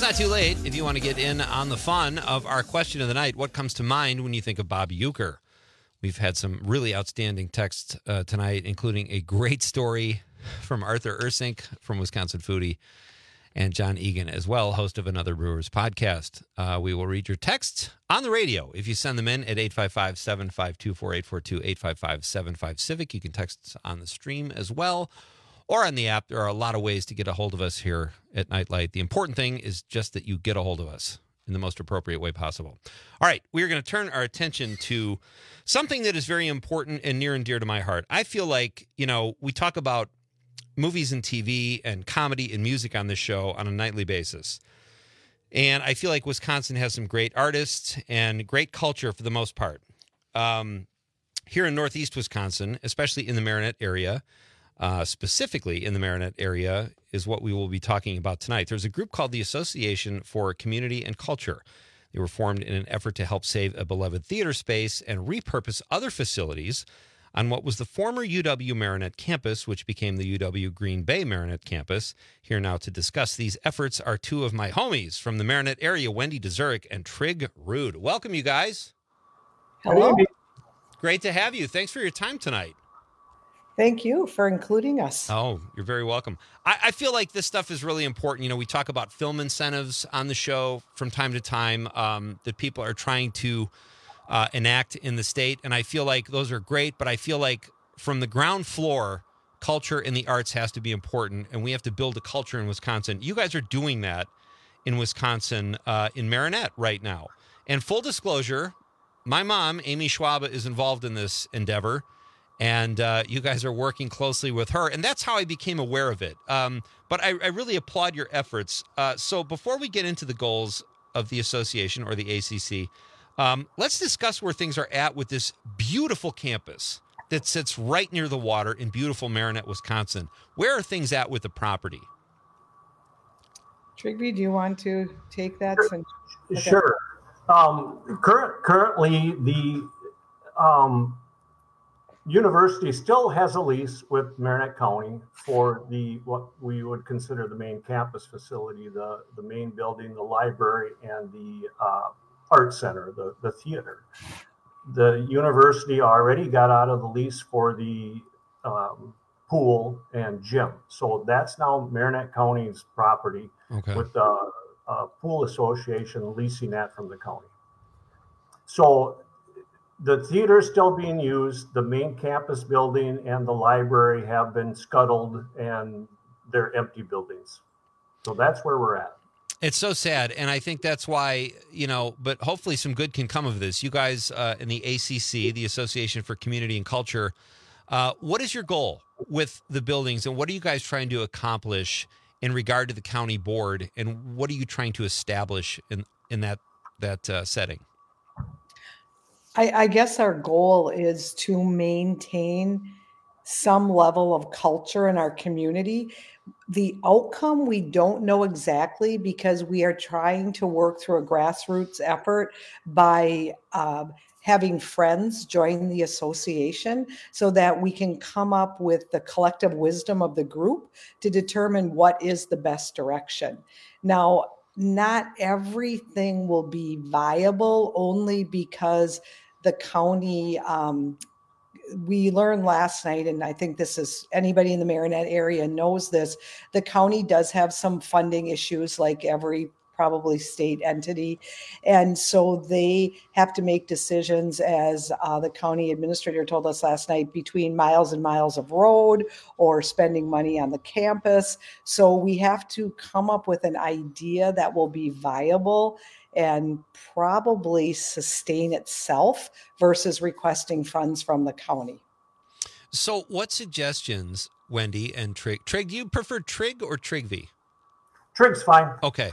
not too late if you want to get in on the fun of our question of the night. What comes to mind when you think of Bob Uecker? We've had some really outstanding texts tonight, including a great story from Arthur Ursink from Wisconsin Foodie and John Egan as well, host of Another Brewers podcast. We will read your texts on the radio if you send them in at 855-752-4842, 855-75-CIVIC. You can text us on the stream as well or on the app. There are a lot of ways to get a hold of us here at Nightlight. The important thing is just that you get a hold of us in the most appropriate way possible. All right, we are going to turn our attention to something that is very important and near and dear to my heart. I feel like, we talk about movies and TV and comedy and music on this show on a nightly basis. And I feel like Wisconsin has some great artists and great culture for the most part. Here in Northeast Wisconsin, especially in the Marinette area, specifically in the Marinette area, is what we will be talking about tonight. There's a group called the Association for Community and Culture. They were formed in an effort to help save a beloved theater space and repurpose other facilities on what was the former UW Marinette campus, which became the UW Green Bay Marinette campus. Here now to discuss these efforts are two of my homies from the Marinette area, Wendy DeZurek and Trig Rude. Welcome, you guys. Hello. Great to have you. Thanks for your time tonight. Thank you for including us. Oh, you're very welcome. I feel like this stuff is really important. We talk about film incentives on the show from time to time that people are trying to enact in the state. And I feel like those are great, but I feel like from the ground floor, culture and the arts has to be important, and we have to build a culture in Wisconsin. You guys are doing that in Wisconsin, in Marinette right now. And full disclosure, my mom, Amy Schwaba, is involved in this endeavor, and you guys are working closely with her, and that's how I became aware of it. But I really applaud your efforts. So before we get into the goals of the association or the ACC, let's discuss where things are at with this beautiful campus that sits right near the water in beautiful Marinette, Wisconsin. Where are things at with the property? Trigby, do you want to take that? Sure. Currently, the university still has a lease with Marinette County for what we would consider the main campus facility, the main building, the library, and the art center, the theater. The university already got out of the lease for the pool and gym. So that's now Marinette County's property, with the pool association leasing that from the county. So the theater is still being used. The main campus building and the library have been scuttled, and they're empty buildings. So that's where we're at. It's so sad, and I think that's why, but hopefully some good can come of this. You guys in the ACC, the Association for Community and Culture, what is your goal with the buildings, and what are you guys trying to accomplish in regard to the county board, and what are you trying to establish in that setting? I guess our goal is to maintain some level of culture in our community. The outcome, we don't know exactly, because we are trying to work through a grassroots effort by having friends join the association so that we can come up with the collective wisdom of the group to determine what is the best direction. Now, not everything will be viable only because the county, we learned last night, and I think this is anybody in the Marinette area knows this, the county does have some funding issues like every probably state entity. And so they have to make decisions, as the county administrator told us last night, between miles and miles of road or spending money on the campus. So we have to come up with an idea that will be viable and probably sustain itself versus requesting funds from the county. So what suggestions, Wendy and Trig, do you prefer Trig or Trigby? Trig's fine. Okay.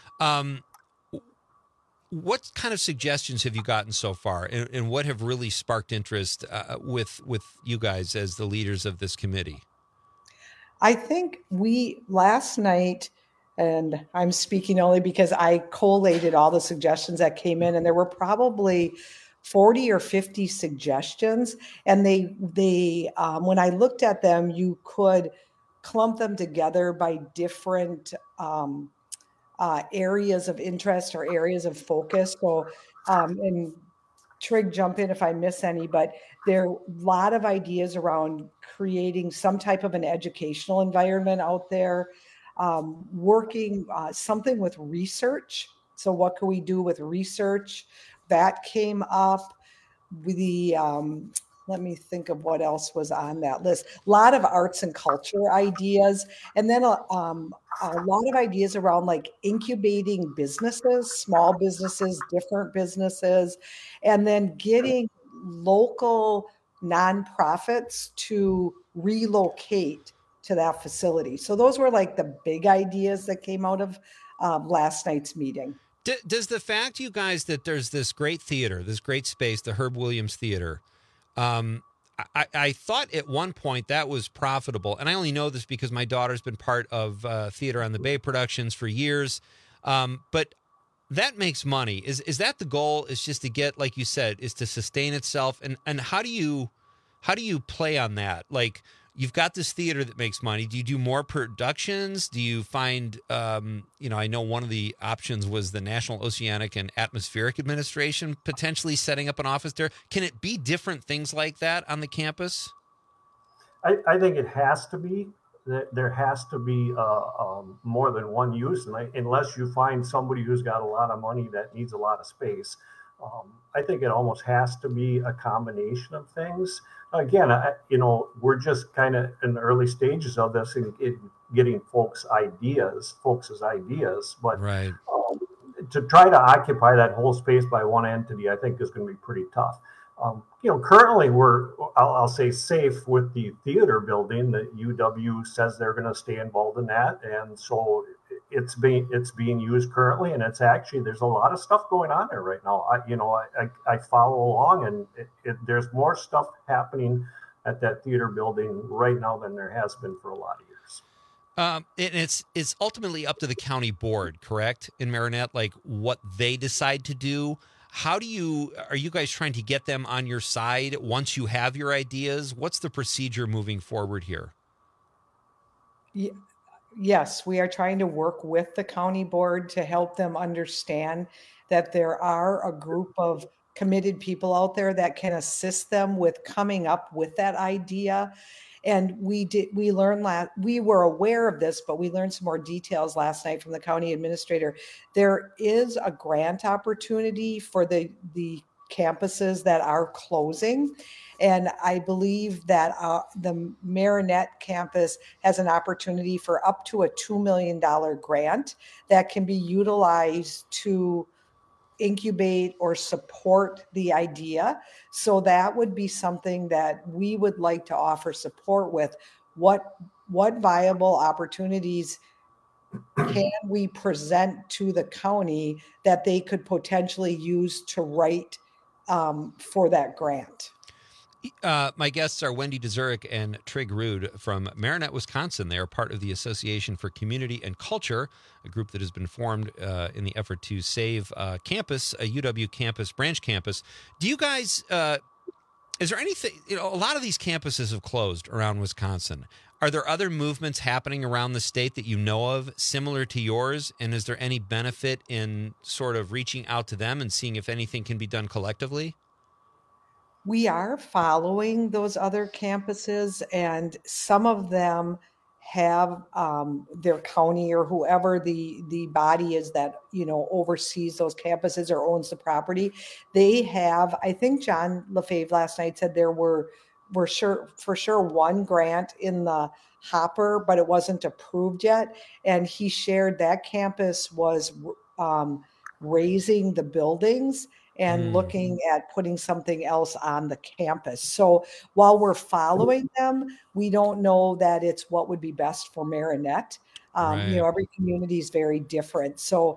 What kind of suggestions have you gotten so far, and what have really sparked interest with you guys as the leaders of this committee? I think last night, and I'm speaking only because I collated all the suggestions that came in, and there were probably 40 or 50 suggestions. And they when I looked at them, you could clump them together by different areas of interest or areas of focus. So, and Trig, jump in if I miss any, but there are a lot of ideas around creating some type of an educational environment out there, working something with research. So what can we do with research? That came up. The let me think of what else was on that list. A lot of arts and culture ideas, and then a lot of ideas around like incubating businesses, small businesses, different businesses, and then getting local nonprofits to relocate to that facility. So those were like the big ideas that came out of last night's meeting. Does the fact, you guys, that there's this great theater, this great space, the Herb Williams Theater, I thought at one point that was profitable, and I only know this because my daughter's been part of Theater on the Bay productions for years, but that makes money. Is that the goal, is just to get, like you said, is to sustain itself? And how do you play on that? Like, you've got this theater that makes money. Do you do more productions? Do you find, I know one of the options was the National Oceanic and Atmospheric Administration potentially setting up an office there. Can it be different things like that on the campus? I think it has to be. There has to be more than one use, unless you find somebody who's got a lot of money that needs a lot of space. I think it almost has to be a combination of things. Again, we're just kind of in the early stages of this and getting folks' ideas, but right. To try to occupy that whole space by one entity, I think is going to be pretty tough. Currently I'll say safe with the theater building. That UW says they're going to stay involved in that, and so it's being used currently, and it's actually, there's a lot of stuff going on there right now. I follow along, and there's more stuff happening at that theater building right now than there has been for a lot of years. And it's ultimately up to the county board, correct, in Marinette, like what they decide to do. Are you guys trying to get them on your side once you have your ideas? What's the procedure moving forward here? Yes, we are trying to work with the county board to help them understand that there are a group of committed people out there that can assist them with coming up with that idea. And we were aware of this, but we learned some more details last night from the county administrator. There is a grant opportunity for the campuses that are closing. And I believe that the Marinette campus has an opportunity for up to a $2 million grant that can be utilized to incubate or support the idea. So that would be something that we would like to offer support with. What viable opportunities can we present to the county that they could potentially use to write for that grant? My guests are Wendy DeZurek and Trig Rude from Marinette, Wisconsin. They are part of the Association for Community and Culture, a group that has been formed in the effort to save campus, a UW campus, branch campus. Do you guys, is there anything, a lot of these campuses have closed around Wisconsin. Are there other movements happening around the state that you know of similar to yours? And is there any benefit in sort of reaching out to them and seeing if anything can be done collectively? We are following those other campuses, and some of them have their county or whoever the body is that oversees those campuses or owns the property. They have, I think John LaFave last night said there were for sure one grant in the hopper, but it wasn't approved yet. And he shared that campus was raising the buildings and looking at putting something else on the campus. So while we're following them, we don't know that it's what would be best for Marinette. Right. Every community is very different. So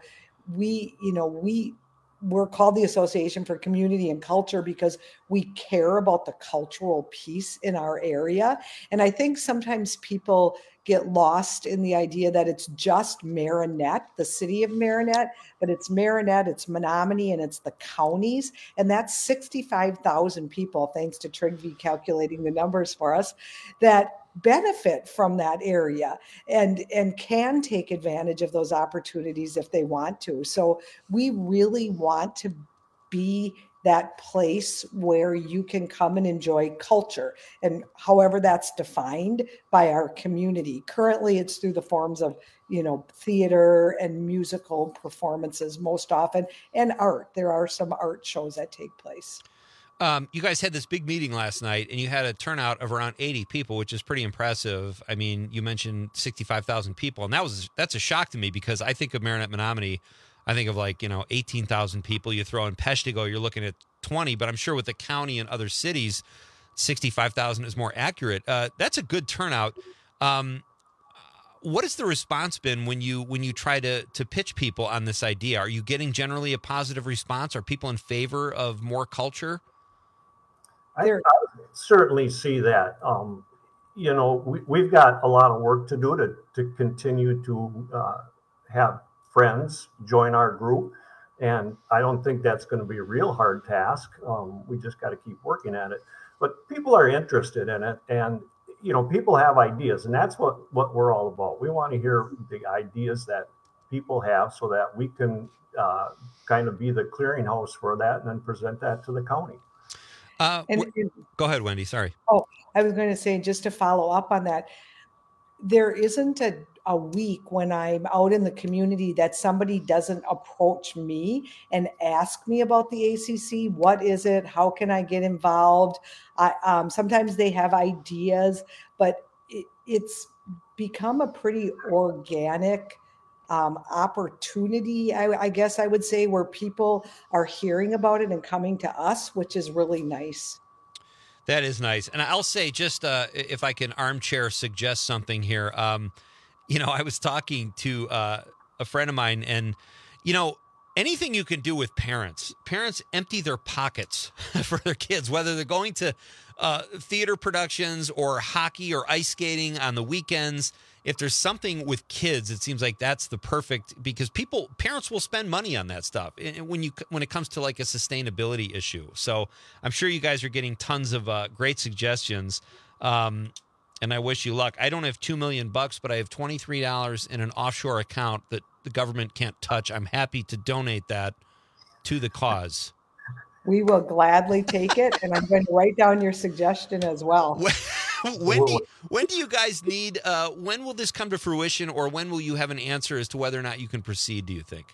we're called the Association for Community and Culture because we care about the cultural piece in our area. And I think sometimes people get lost in the idea that it's just Marinette, the city of Marinette, but it's Marinette, it's Menominee, and it's the counties. And that's 65,000 people, thanks to Trigvi calculating the numbers for us, that benefit from that area and can take advantage of those opportunities if they want to. So we really want to be that place where you can come and enjoy culture, and however that's defined by our community. Currently, it's through the forms of, theater and musical performances most often, and art. There are some art shows that take place. You guys had this big meeting last night, and you had a turnout of around 80 people, which is pretty impressive. I mean, you mentioned 65,000 people, and that's a shock to me, because I think of Marinette Menominee, I think of 18,000 people. You throw in Peshtigo, you're looking at 20, but I'm sure with the county and other cities, 65,000 is more accurate. That's a good turnout. What has the response been when you try to pitch people on this idea? Are you getting generally a positive response? Are people in favor of more culture? I certainly see that. We've got a lot of work to do to continue to have friends join our group. And I don't think that's going to be a real hard task. We just got to keep working at it. But people are interested in it. And, people have ideas. And that's what we're all about. We want to hear the ideas that people have so that we can kind of be the clearinghouse for that and then present that to the county. Go ahead, Wendy. Sorry. Oh, I was going to say, just to follow up on that, there isn't a week when I'm out in the community that somebody doesn't approach me and ask me about the ACC. What is it? How can I get involved? Sometimes they have ideas, but it's become a pretty organic opportunity, I guess I would say, where people are hearing about it and coming to us, which is really nice. That is nice. And I'll say, just if I can armchair suggest something here, I was talking to a friend of mine, and, anything you can do with parents empty their pockets for their kids, whether they're going to theater productions or hockey or ice skating on the weekends. If there's something with kids, it seems like that's the perfect, because parents will spend money on that stuff when it comes to like a sustainability issue. So I'm sure you guys are getting tons of great suggestions. And I wish you luck. I don't have $2 million, but I have $23 in an offshore account that the government can't touch. I'm happy to donate that to the cause. We will gladly take it, and I'm going to write down your suggestion as well. When do you guys need, when will this come to fruition, or when will you have an answer as to whether or not you can proceed, do you think?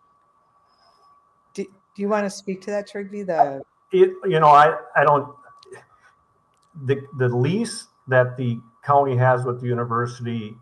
Do you want to speak to that, Trigby? I don't, the lease that the county has with the university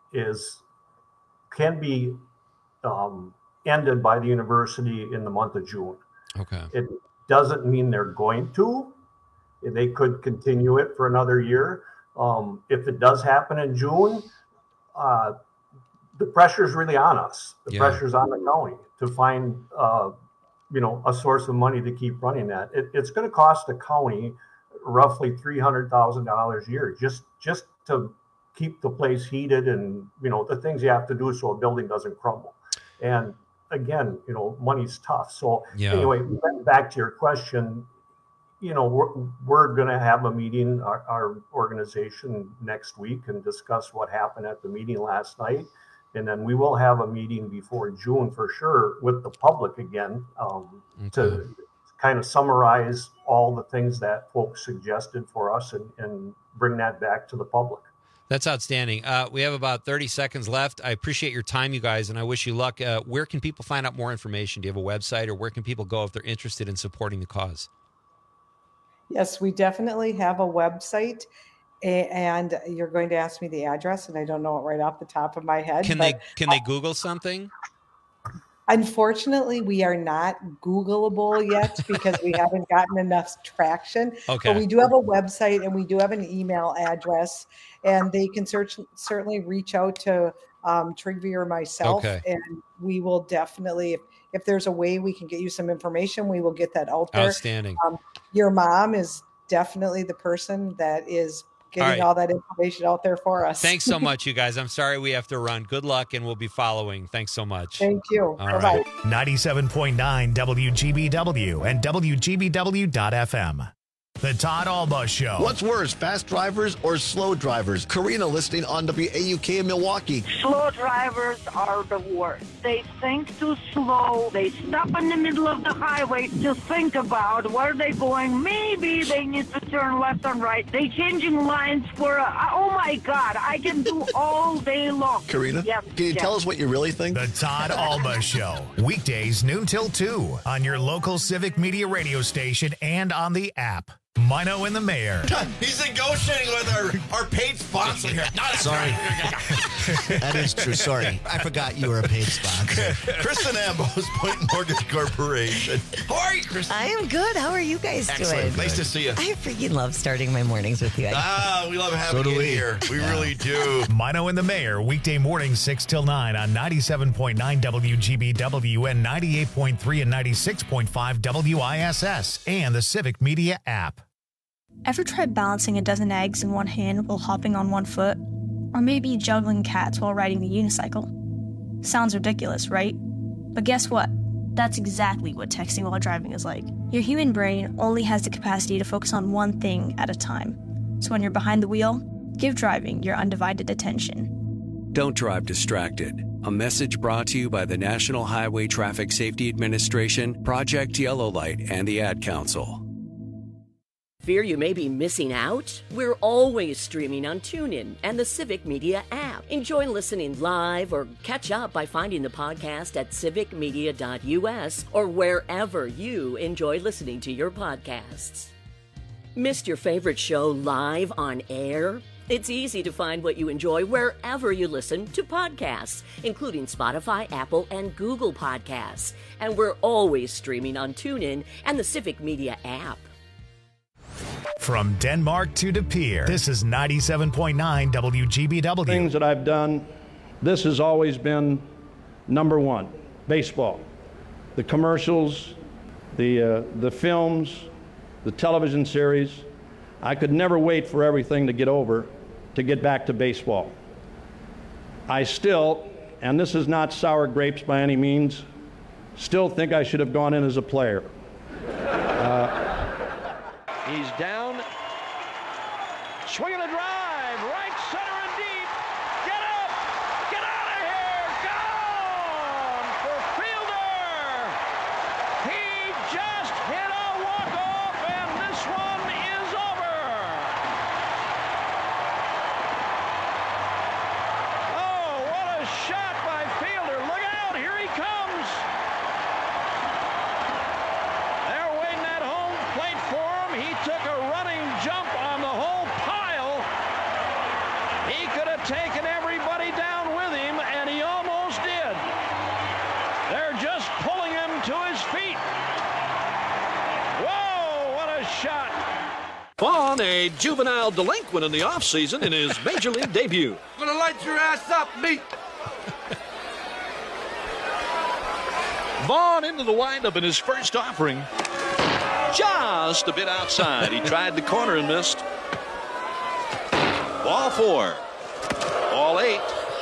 can be ended by the university in the month of June. Okay. It doesn't mean they're going to. They could continue it for another year. If it does happen in June, the pressure is really on us. The pressure's on the county to find, a source of money to keep running that. It's going to cost the county roughly $300,000 a year just to keep the place heated and, the things you have to do so a building doesn't crumble. And again, money's tough. So anyway, back to your question, we're going to have a meeting, our organization, next week, and discuss what happened at the meeting last night. And then we will have a meeting before June for sure with the public again, to kind of summarize all the things that folks suggested for us and bring that back to the public. That's outstanding. We have about 30 seconds left. I appreciate your time, you guys, and I wish you luck. Where can people find out more information? Do you have a website, or where can people go if they're interested in supporting the cause? Yes, we definitely have a website, and you're going to ask me the address, and I don't know it right off the top of my head. Can they Google something? Unfortunately, we are not Googleable yet because we haven't gotten enough traction. Okay. But we do have a website, and we do have an email address, and they can certainly reach out to Trigby or myself, and we will definitely, if there's a way we can get you some information, we will get that out there. Outstanding. Your mom is definitely the person that is getting all that information out there for us. Thanks so much, you guys. I'm sorry we have to run. Good luck, and we'll be following. Thanks so much. Thank you. All Bye-bye. right. 97.9 WGBW and WGBW.FM. The Todd Alba Show. What's worse, fast drivers or slow drivers? Karina listening on WAUK in Milwaukee. Slow drivers are the worst. They think too slow. They stop in the middle of the highway to think about where they're going. Maybe they need to turn left and right. They changing lines for oh my God, I can do all day long. Karina, can you tell us what you really think? The Todd Alba Show. Weekdays noon till 2 on your local Civic Media radio station and on the app. Mino and the Mayor. He's negotiating with our paid sponsor here. Sorry. That is true. Sorry. I forgot you were a paid sponsor. Kristen Ambos, Point Mortgage Corporation. How are you, Kristen? I am good. How are you guys Excellent. doing? Nice to see you. I freaking love starting my mornings with you. We love having you here. We really do. Mino and the Mayor, weekday mornings 6 till 9 on 97.9 WGBW and 98.3 and 96.5 WISS and the Civic Media app. Ever tried balancing a dozen eggs in one hand while hopping on one foot? Or maybe juggling cats while riding the unicycle? Sounds ridiculous, right? But guess what? That's exactly what texting while driving is like. Your human brain only has the capacity to focus on one thing at a time. So when you're behind the wheel, give driving your undivided attention. Don't drive distracted. A message brought to you by the National Highway Traffic Safety Administration, Project Yellow Light, and the Ad Council. Fear you may be missing out? We're always streaming on TuneIn and the Civic Media app. Enjoy listening live or catch up by finding the podcast at civicmedia.us or wherever you enjoy listening to your podcasts. Missed your favorite show live on air? It's easy to find what you enjoy wherever you listen to podcasts, including Spotify, Apple, and Google Podcasts. And we're always streaming on TuneIn and the Civic Media app. From Denmark to De Pere, this is 97.9 WGBW. Things that I've done, this has always been number one, baseball. The commercials, the films, the television series. I could never wait for everything to get over to get back to baseball. I still, and this is not sour grapes by any means, still think I should have gone in as a player. He's down. Swinging a drive. Right center and deep. Get up. Get out of here. Gone for Fielder. He just hit a walk-off, and this one is over. Oh, what a shot by Fielder. Look out. Here he comes. They're waiting at home plate for him. He took a running jump on the whole pile. He could have taken everybody down with him, and he almost did. They're just pulling him to his feet. Whoa, what a shot. Vaughn, a juvenile delinquent in the offseason in his major league debut. I'm gonna light your ass up, meat. Vaughn into the windup in his first offering. Just a bit outside. He tried the corner and missed. Ball 4. Ball 8.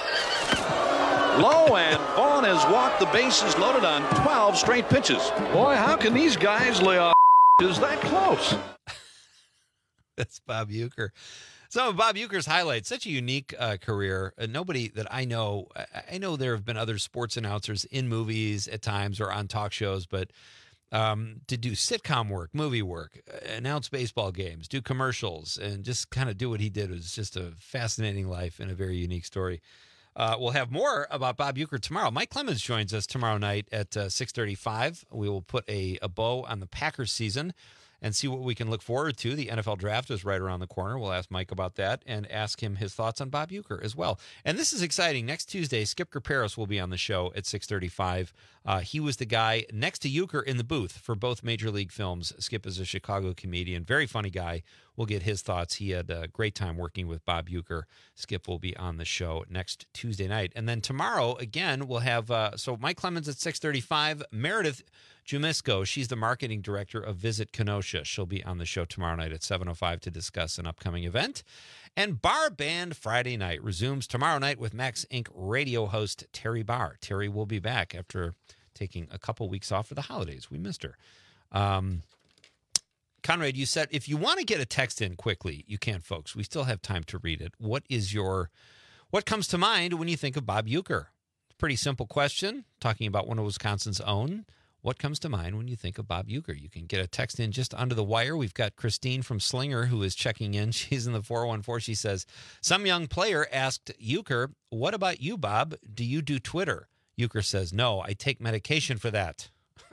Low, and Vaughn has walked the bases loaded on 12 straight pitches. Boy, how can these guys lay off is that close? That's Bob Uecker. Some of Bob Uecker's highlights, such a unique career. Nobody that I know there have been other sports announcers in movies at times or on talk shows, but to do sitcom work, movie work, announce baseball games, do commercials, and just kind of do what he did was just a fascinating life and a very unique story. We'll have more about Bob Uecker tomorrow. Mike Clemens joins us tomorrow night at 6:35. We will put a bow on the Packers season and see what we can look forward to. The NFL draft is right around the corner. We'll ask Mike about that and ask him his thoughts on Bob Uecker as well. And this is exciting. Next Tuesday, Skip Graperos will be on the show at 6:35. He was the guy next to Uecker in the booth for both Major League films. Skip is a Chicago comedian, very funny guy. We'll get his thoughts. He had a great time working with Bob Uecker. Skip will be on the show next Tuesday night. And then tomorrow, again, we'll have so Mike Clemens at 6:35. Meredith Jumisko, she's the marketing director of Visit Kenosha. She'll be on the show tomorrow night at 7:05 to discuss an upcoming event. And Bar Band Friday night resumes tomorrow night with Max Inc. radio host Terry Barr. Terry will be back after taking a couple weeks off for the holidays. We missed her. Conrad, you said if you want to get a text in quickly, you can, folks. We still have time to read it. What comes to mind when you think of Bob Uecker? Pretty simple question, talking about one of Wisconsin's own. What comes to mind when you think of Bob Uecker? You can get a text in just under the wire. We've got Christine from Slinger who is checking in. She's in the 414. She says, some young player asked Uecker, what about you, Bob? Do you do Twitter? Uecker says, no, I take medication for that.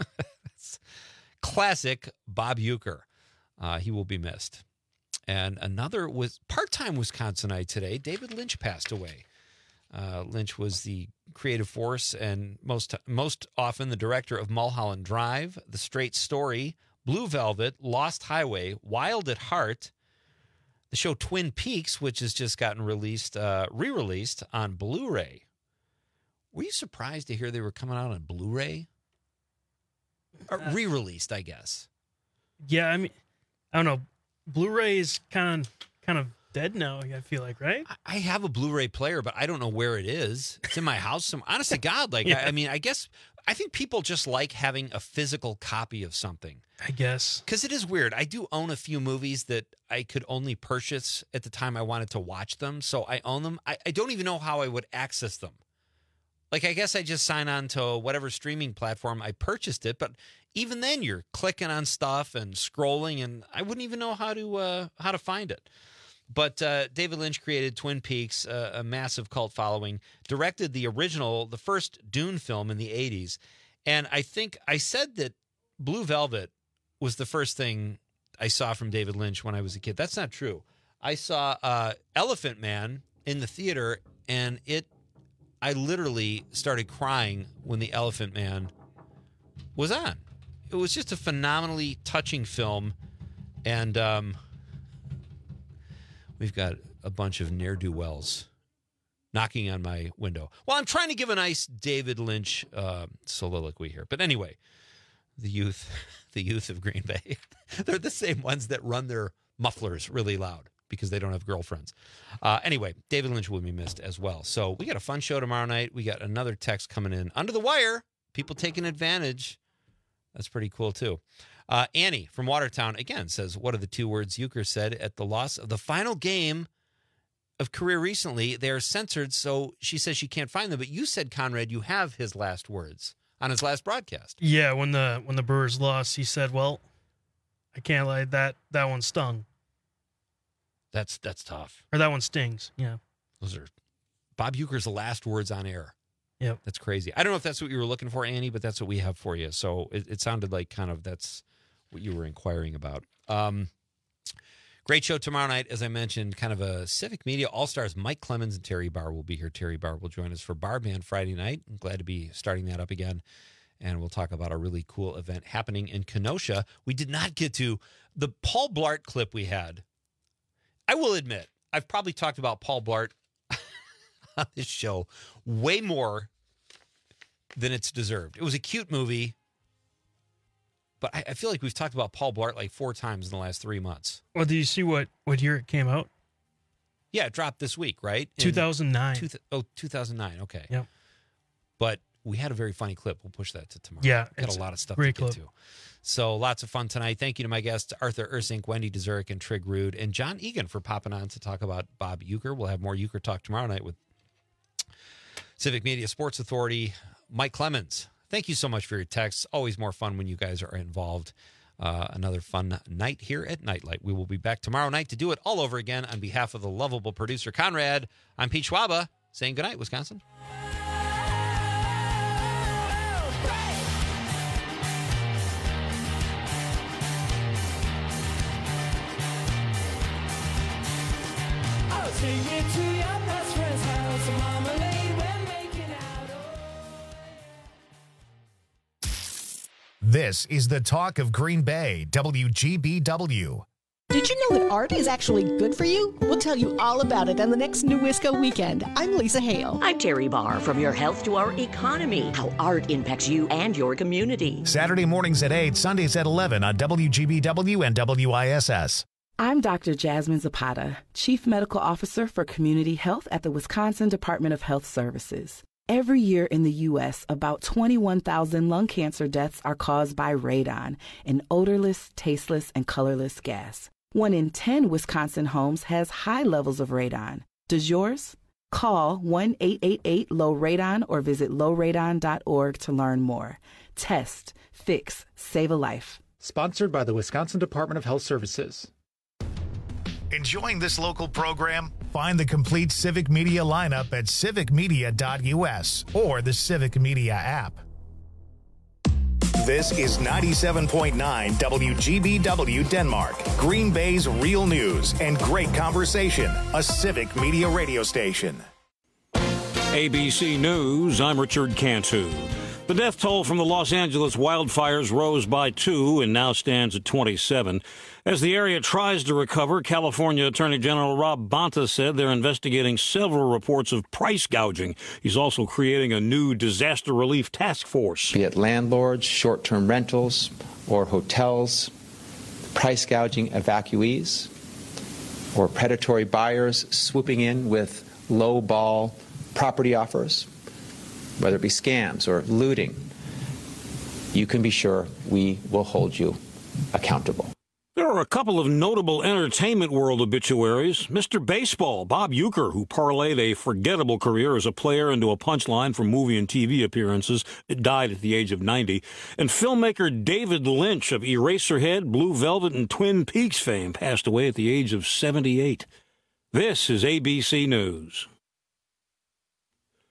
Classic Bob Uecker. He will be missed. And another was part-time Wisconsinite today. David Lynch passed away. Lynch was the creative force and most often the director of Mulholland Drive, The Straight Story, Blue Velvet, Lost Highway, Wild at Heart, the show Twin Peaks, which has just gotten re-released on Blu-ray. Were you surprised to hear they were coming out on Blu-ray? Or re-released, I guess. Yeah, I mean, I don't know. Blu-ray is kind of dead now, I feel like, right? I have a Blu-ray player, but I don't know where it is. It's in my house. Honest to God, Yeah. I think people just like having a physical copy of something. I guess. Because it is weird. I do own a few movies that I could only purchase at the time I wanted to watch them, so I own them. I don't even know how I would access them. Like, I guess I just sign on to whatever streaming platform I purchased it, but even then you're clicking on stuff and scrolling, and I wouldn't even know how to find it. But David Lynch created Twin Peaks, a massive cult following, directed the first Dune film in the 80s. And I think I said that Blue Velvet was the first thing I saw from David Lynch when I was a kid. That's not true. I saw Elephant Man in the theater, and I literally started crying when the Elephant Man was on. It was just a phenomenally touching film, and we've got a bunch of ne'er-do-wells knocking on my window. Well, I'm trying to give a nice David Lynch soliloquy here. But anyway, the youth of Green Bay, they're the same ones that run their mufflers really loud because they don't have girlfriends. Anyway, David Lynch will be missed as well. So we got a fun show tomorrow night. We got another text coming in under the wire. People taking advantage. That's pretty cool, too. Annie from Watertown, again, says, what are the two words Uecker said at the loss of the final game of career recently? They are censored, so she says she can't find them. But you said, Conrad, you have his last words on his last broadcast. Yeah, when the Brewers lost, he said, well, I can't lie, that one stung. That's tough. Or that one stings, yeah. Those are Bob Uecker's last words on air. Yep. That's crazy. I don't know if that's what you were looking for, Annie, but that's what we have for you. So it sounded like kind of that's what you were inquiring about. Great show tomorrow night. As I mentioned, kind of a Civic Media All-Stars. Mike Clemens and Terry Barr will be here. Terry Barr will join us for Bar Band Friday night. I'm glad to be starting that up again. And we'll talk about a really cool event happening in Kenosha. We did not get to the Paul Blart clip we had. I will admit, I've probably talked about Paul Blart on this show way more than it's deserved. It was a cute movie, but I feel like we've talked about Paul Blart like 4 times in the last 3 months. Well, do you see what year it came out? Yeah, it dropped this week, right? 2009. 2009, okay. Yep. But we had a very funny clip. We'll push that to tomorrow. Yeah. Got a lot of stuff to get to. So lots of fun tonight. Thank you to my guests, Arthur Ursink, Wendy Dezurek, and Trig Rude, and John Egan for popping on to talk about Bob Uecker. We'll have more Uecker talk tomorrow night with Civic Media Sports Authority, Mike Clemens. Thank you so much for your texts. Always more fun when you guys are involved. Another fun night here at Nightlight. We will be back tomorrow night to do it all over again. On behalf of the lovable producer, Conrad, I'm Pete Schwaba, saying goodnight, Wisconsin. Take you to your best friend's house, marmalade, we're making out. This is the talk of Green Bay, WGBW. Did you know that art is actually good for you? We'll tell you all about it on the next New Wisco Weekend. I'm Lisa Hale. I'm Terry Barr. From your health to our economy, how art impacts you and your community. Saturday mornings at 8, Sundays at 11 on WGBW and WISS. I'm Dr. Jasmine Zapata, Chief Medical Officer for Community Health at the Wisconsin Department of Health Services. Every year in the U.S., about 21,000 lung cancer deaths are caused by radon, an odorless, tasteless, and colorless gas. 1 in 10 Wisconsin homes has high levels of radon. Does yours? Call 1-888-LOW-RADON or visit lowradon.org to learn more. Test, fix, save a life. Sponsored by the Wisconsin Department of Health Services. Enjoying this local program? Find the complete Civic Media lineup at civicmedia.us or the Civic Media app. This is 97.9 WGBW Denmark, Green Bay's real news and great conversation, a Civic Media radio station. ABC News, I'm Richard Cantu. The death toll from the Los Angeles wildfires rose by 2 and now stands at 27. As the area tries to recover, California Attorney General Rob Bonta said they're investigating several reports of price gouging. He's also creating a new disaster relief task force. Be it landlords, short-term rentals, or hotels, price gouging evacuees, or predatory buyers swooping in with low-ball property offers, whether it be scams or looting, you can be sure we will hold you accountable. There are a couple of notable entertainment world obituaries. Mr. Baseball, Bob Uecker, who parlayed a forgettable career as a player into a punchline for movie and TV appearances, died at the age of 90. And filmmaker David Lynch of Eraserhead, Blue Velvet, and Twin Peaks fame passed away at the age of 78. This is ABC News.